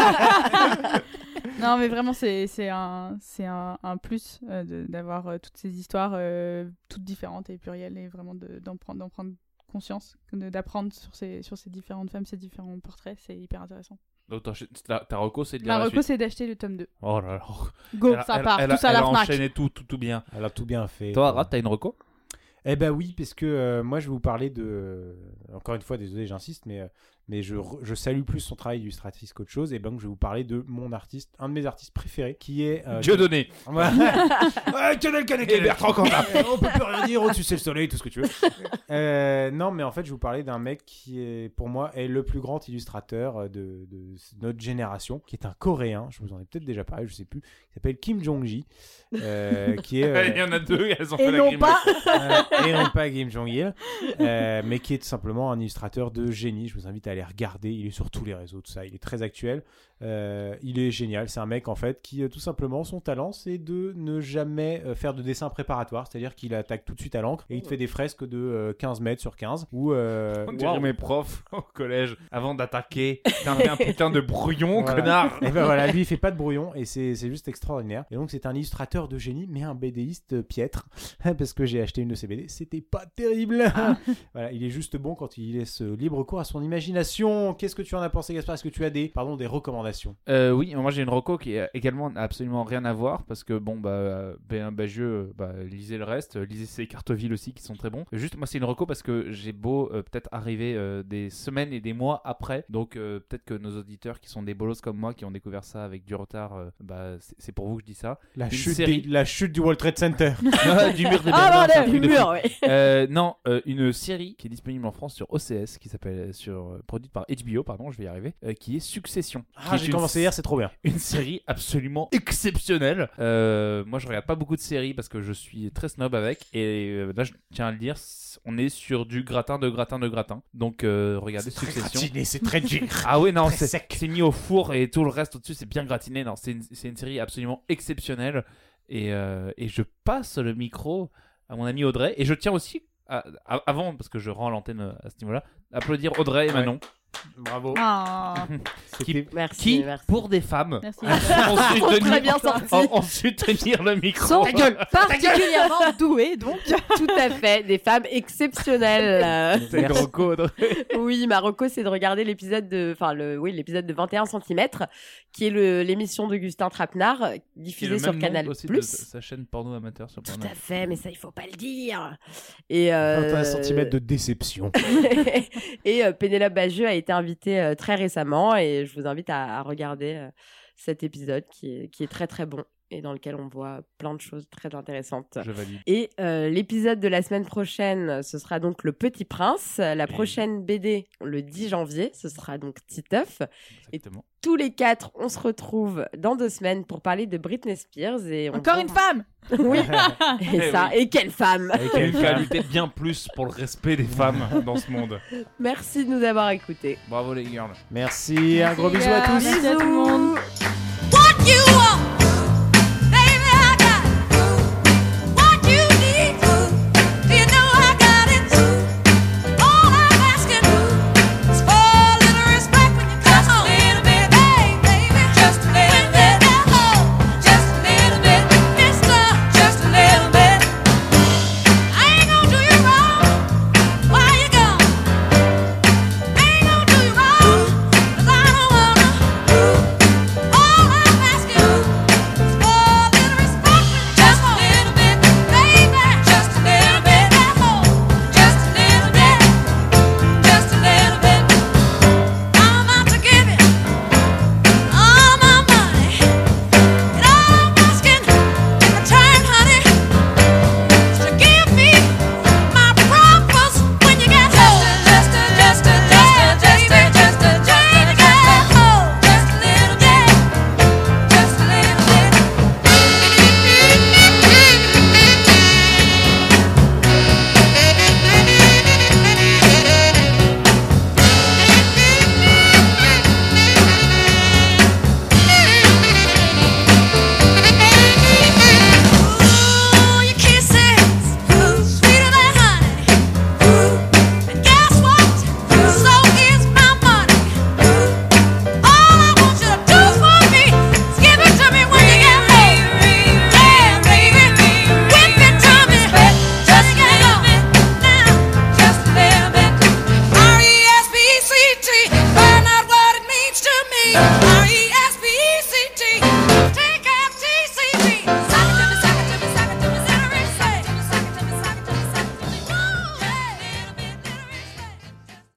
Non, mais vraiment, c'est, c'est, un, c'est un, un plus euh, de- d'avoir euh, toutes ces histoires euh, toutes différentes et plurielles. Et vraiment de, d'en, prendre, d'en prendre conscience, de- d'apprendre sur ces, sur ces différentes femmes, ces différents portraits. C'est hyper intéressant. Donc, ta, ta, ta reco, c'est de lire Ma la reco, suite. c'est d'acheter le tome deux. Oh là là. Go, Elle a- ça elle- part, elle tout a- ça à elle la a Fnac. enchaîné tout, tout, tout bien. Elle a tout bien fait. Toi, quoi. Rat, t'as une reco? Eh ben oui, parce que euh, moi je vais vous parler de. euh, Encore une fois, désolé, j'insiste, mais, euh, mais je, re- je salue plus son travail illustratrice qu'autre chose. Et donc je vais vous parler de mon artiste, un de mes artistes préférés, qui est. euh, Dieudonné. Ouais. Ouais, Canel, Canel, Canel. Bertrand Cantat. Euh, On peut plus rien dire, au-dessus c'est le soleil, tout ce que tu veux. Euh, non, mais en fait, je vais vous parler d'un mec qui est, pour moi, est le plus grand illustrateur de, de notre génération, qui est un Coréen. Je vous en ai peut-être déjà parlé, je sais plus. Il s'appelle Kim Jong-ji, euh, qui est. euh, Il y en a deux, elles ont Et fait la non grimace. pas euh, et non pas Kim Jong-il, euh, mais qui est tout simplement un illustrateur de génie. Je vous invite à aller regarder. Il est sur tous les réseaux, tout ça. Il est très actuel. Euh, il est génial. C'est un mec en fait qui, euh, tout simplement, son talent, c'est de ne jamais euh, faire de dessin préparatoire. C'est-à-dire qu'il attaque tout de suite à l'encre et il te fait des fresques de euh, quinze mètres sur quinze. Ou euh, On dirait waouh. mes profs au collège. Avant d'attaquer, t'as fait un putain de brouillon, Voilà. connard. Et ben voilà, lui il fait pas de brouillon et c'est c'est juste extraordinaire. Et donc c'est un illustrateur de génie, mais un BDiste euh, piètre, parce que j'ai acheté une de ses B D, c'était pas terrible. Voilà, il est juste bon quand il laisse euh, libre cours à son imagination. Qu'est-ce que tu en as pensé, Gaspard? Est-ce que tu as des, pardon, des recommandations? Euh, oui, moi j'ai une reco qui est également absolument rien à voir parce que bon bah ben Bagieux, bah lisez le reste, lisez ces Carteville aussi qui sont très bons. Juste moi c'est une reco parce que j'ai beau euh, peut-être arriver euh, des semaines et des mois après, donc euh, peut-être que nos auditeurs qui sont des bolos comme moi qui ont découvert ça avec du retard, euh, bah c'est c'est pour vous que je dis ça. La Une chute, série. des- la chute du World Trade Center. Du mur des Ah Berlin, c'est un non, truc le de fou. mur, ouais. Euh, non, euh, une série qui est disponible en France sur O C S qui s'appelle sur euh, produite par H B O, pardon, je vais y arriver, euh, qui est Succession. Ah, j'ai commencé hier, c'est trop bien. Une série absolument exceptionnelle. Euh, moi, je regarde pas beaucoup de séries parce que je suis très snob avec. Et euh, là, je tiens à le dire, on est sur du gratin de gratin de gratin. Donc, euh, regardez C'est très Succession. gratiné, c'est très dur. Ah oui, non, Très c'est, sec. c'est mis au four et tout le reste au-dessus, c'est bien gratiné. Non, c'est une, c'est une série absolument exceptionnelle. Et, euh, et je passe le micro à mon ami Audrey. Et je tiens aussi, à, à- avant, parce que je rends l'antenne à ce niveau-là, applaudir Audrey et Ouais. Manon. Bravo. Ah. C'était- Merci, Qui, merci. pour des femmes, Merci. ont su Très tenir, bien sorti. ont- ont su tenir le micro. Sont particulièrement doués, donc. Tout à fait, des femmes exceptionnelles. C'est Groco, Audrey. Oui, Marocco, c'est de regarder l'épisode de, enfin le, oui, l'épisode de vingt et un centimètres, qui est le, l'émission d'Augustin Trapenard, Qui est diffusée le sur même nom Canal+. aussi de sa sa chaîne porno amateur sur Tout Pornhub. à fait, mais ça, il faut pas le dire. Et, euh... vingt et un centimètres de déception. et euh, Pénélope Bagieux a été invitée euh, très récemment et je vous invite à, à regarder euh, cet épisode qui est, qui est très très bon et dans lequel on voit plein de choses très intéressantes. Je valide. Et euh, l'épisode de la semaine prochaine, ce sera donc Le Petit Prince. La prochaine B D, le dix janvier, ce sera donc Titeuf. Exactement. Tous les quatre, on se retrouve dans deux semaines pour parler de Britney Spears. Et on Encore va- une femme. Oui, et Eh ça, oui. et quelle femme. Et quelle qualité bien plus pour le respect des femmes dans ce monde. Merci de nous avoir écoutés. Bravo les girls. Merci, un gros les bisou à gars. tous. Merci à tout le monde. What you want, baby, I got it. What you need, you know I got it. All I'm asking is for a little respect when you come home. Just a little bit, hey, baby, just a little bit. Just a little bit, mister, just a little bit. I ain't gonna do you wrong while you gone. I ain't gonna do you wrong 'cause I don't wanna. All I'm asking is for a little respect. Just a little bit, baby. Just a little bit. Just a little bit. Just a little bit. I'm out to give you all my money. And all I'm asking in return, honey, is to give me my breakfast when you get home. Just a, just a, just a, just a, just a, just a, just a, just a little bit. Just a little bit. Ooh, your kisses, sweeter than honey. And guess what? So is my money. All I want you to do for me is give it to me when you get home. Yeah, baby, whip it to me. Just a little bit now, just a little bit. R E S P E C T, find out what it means to me.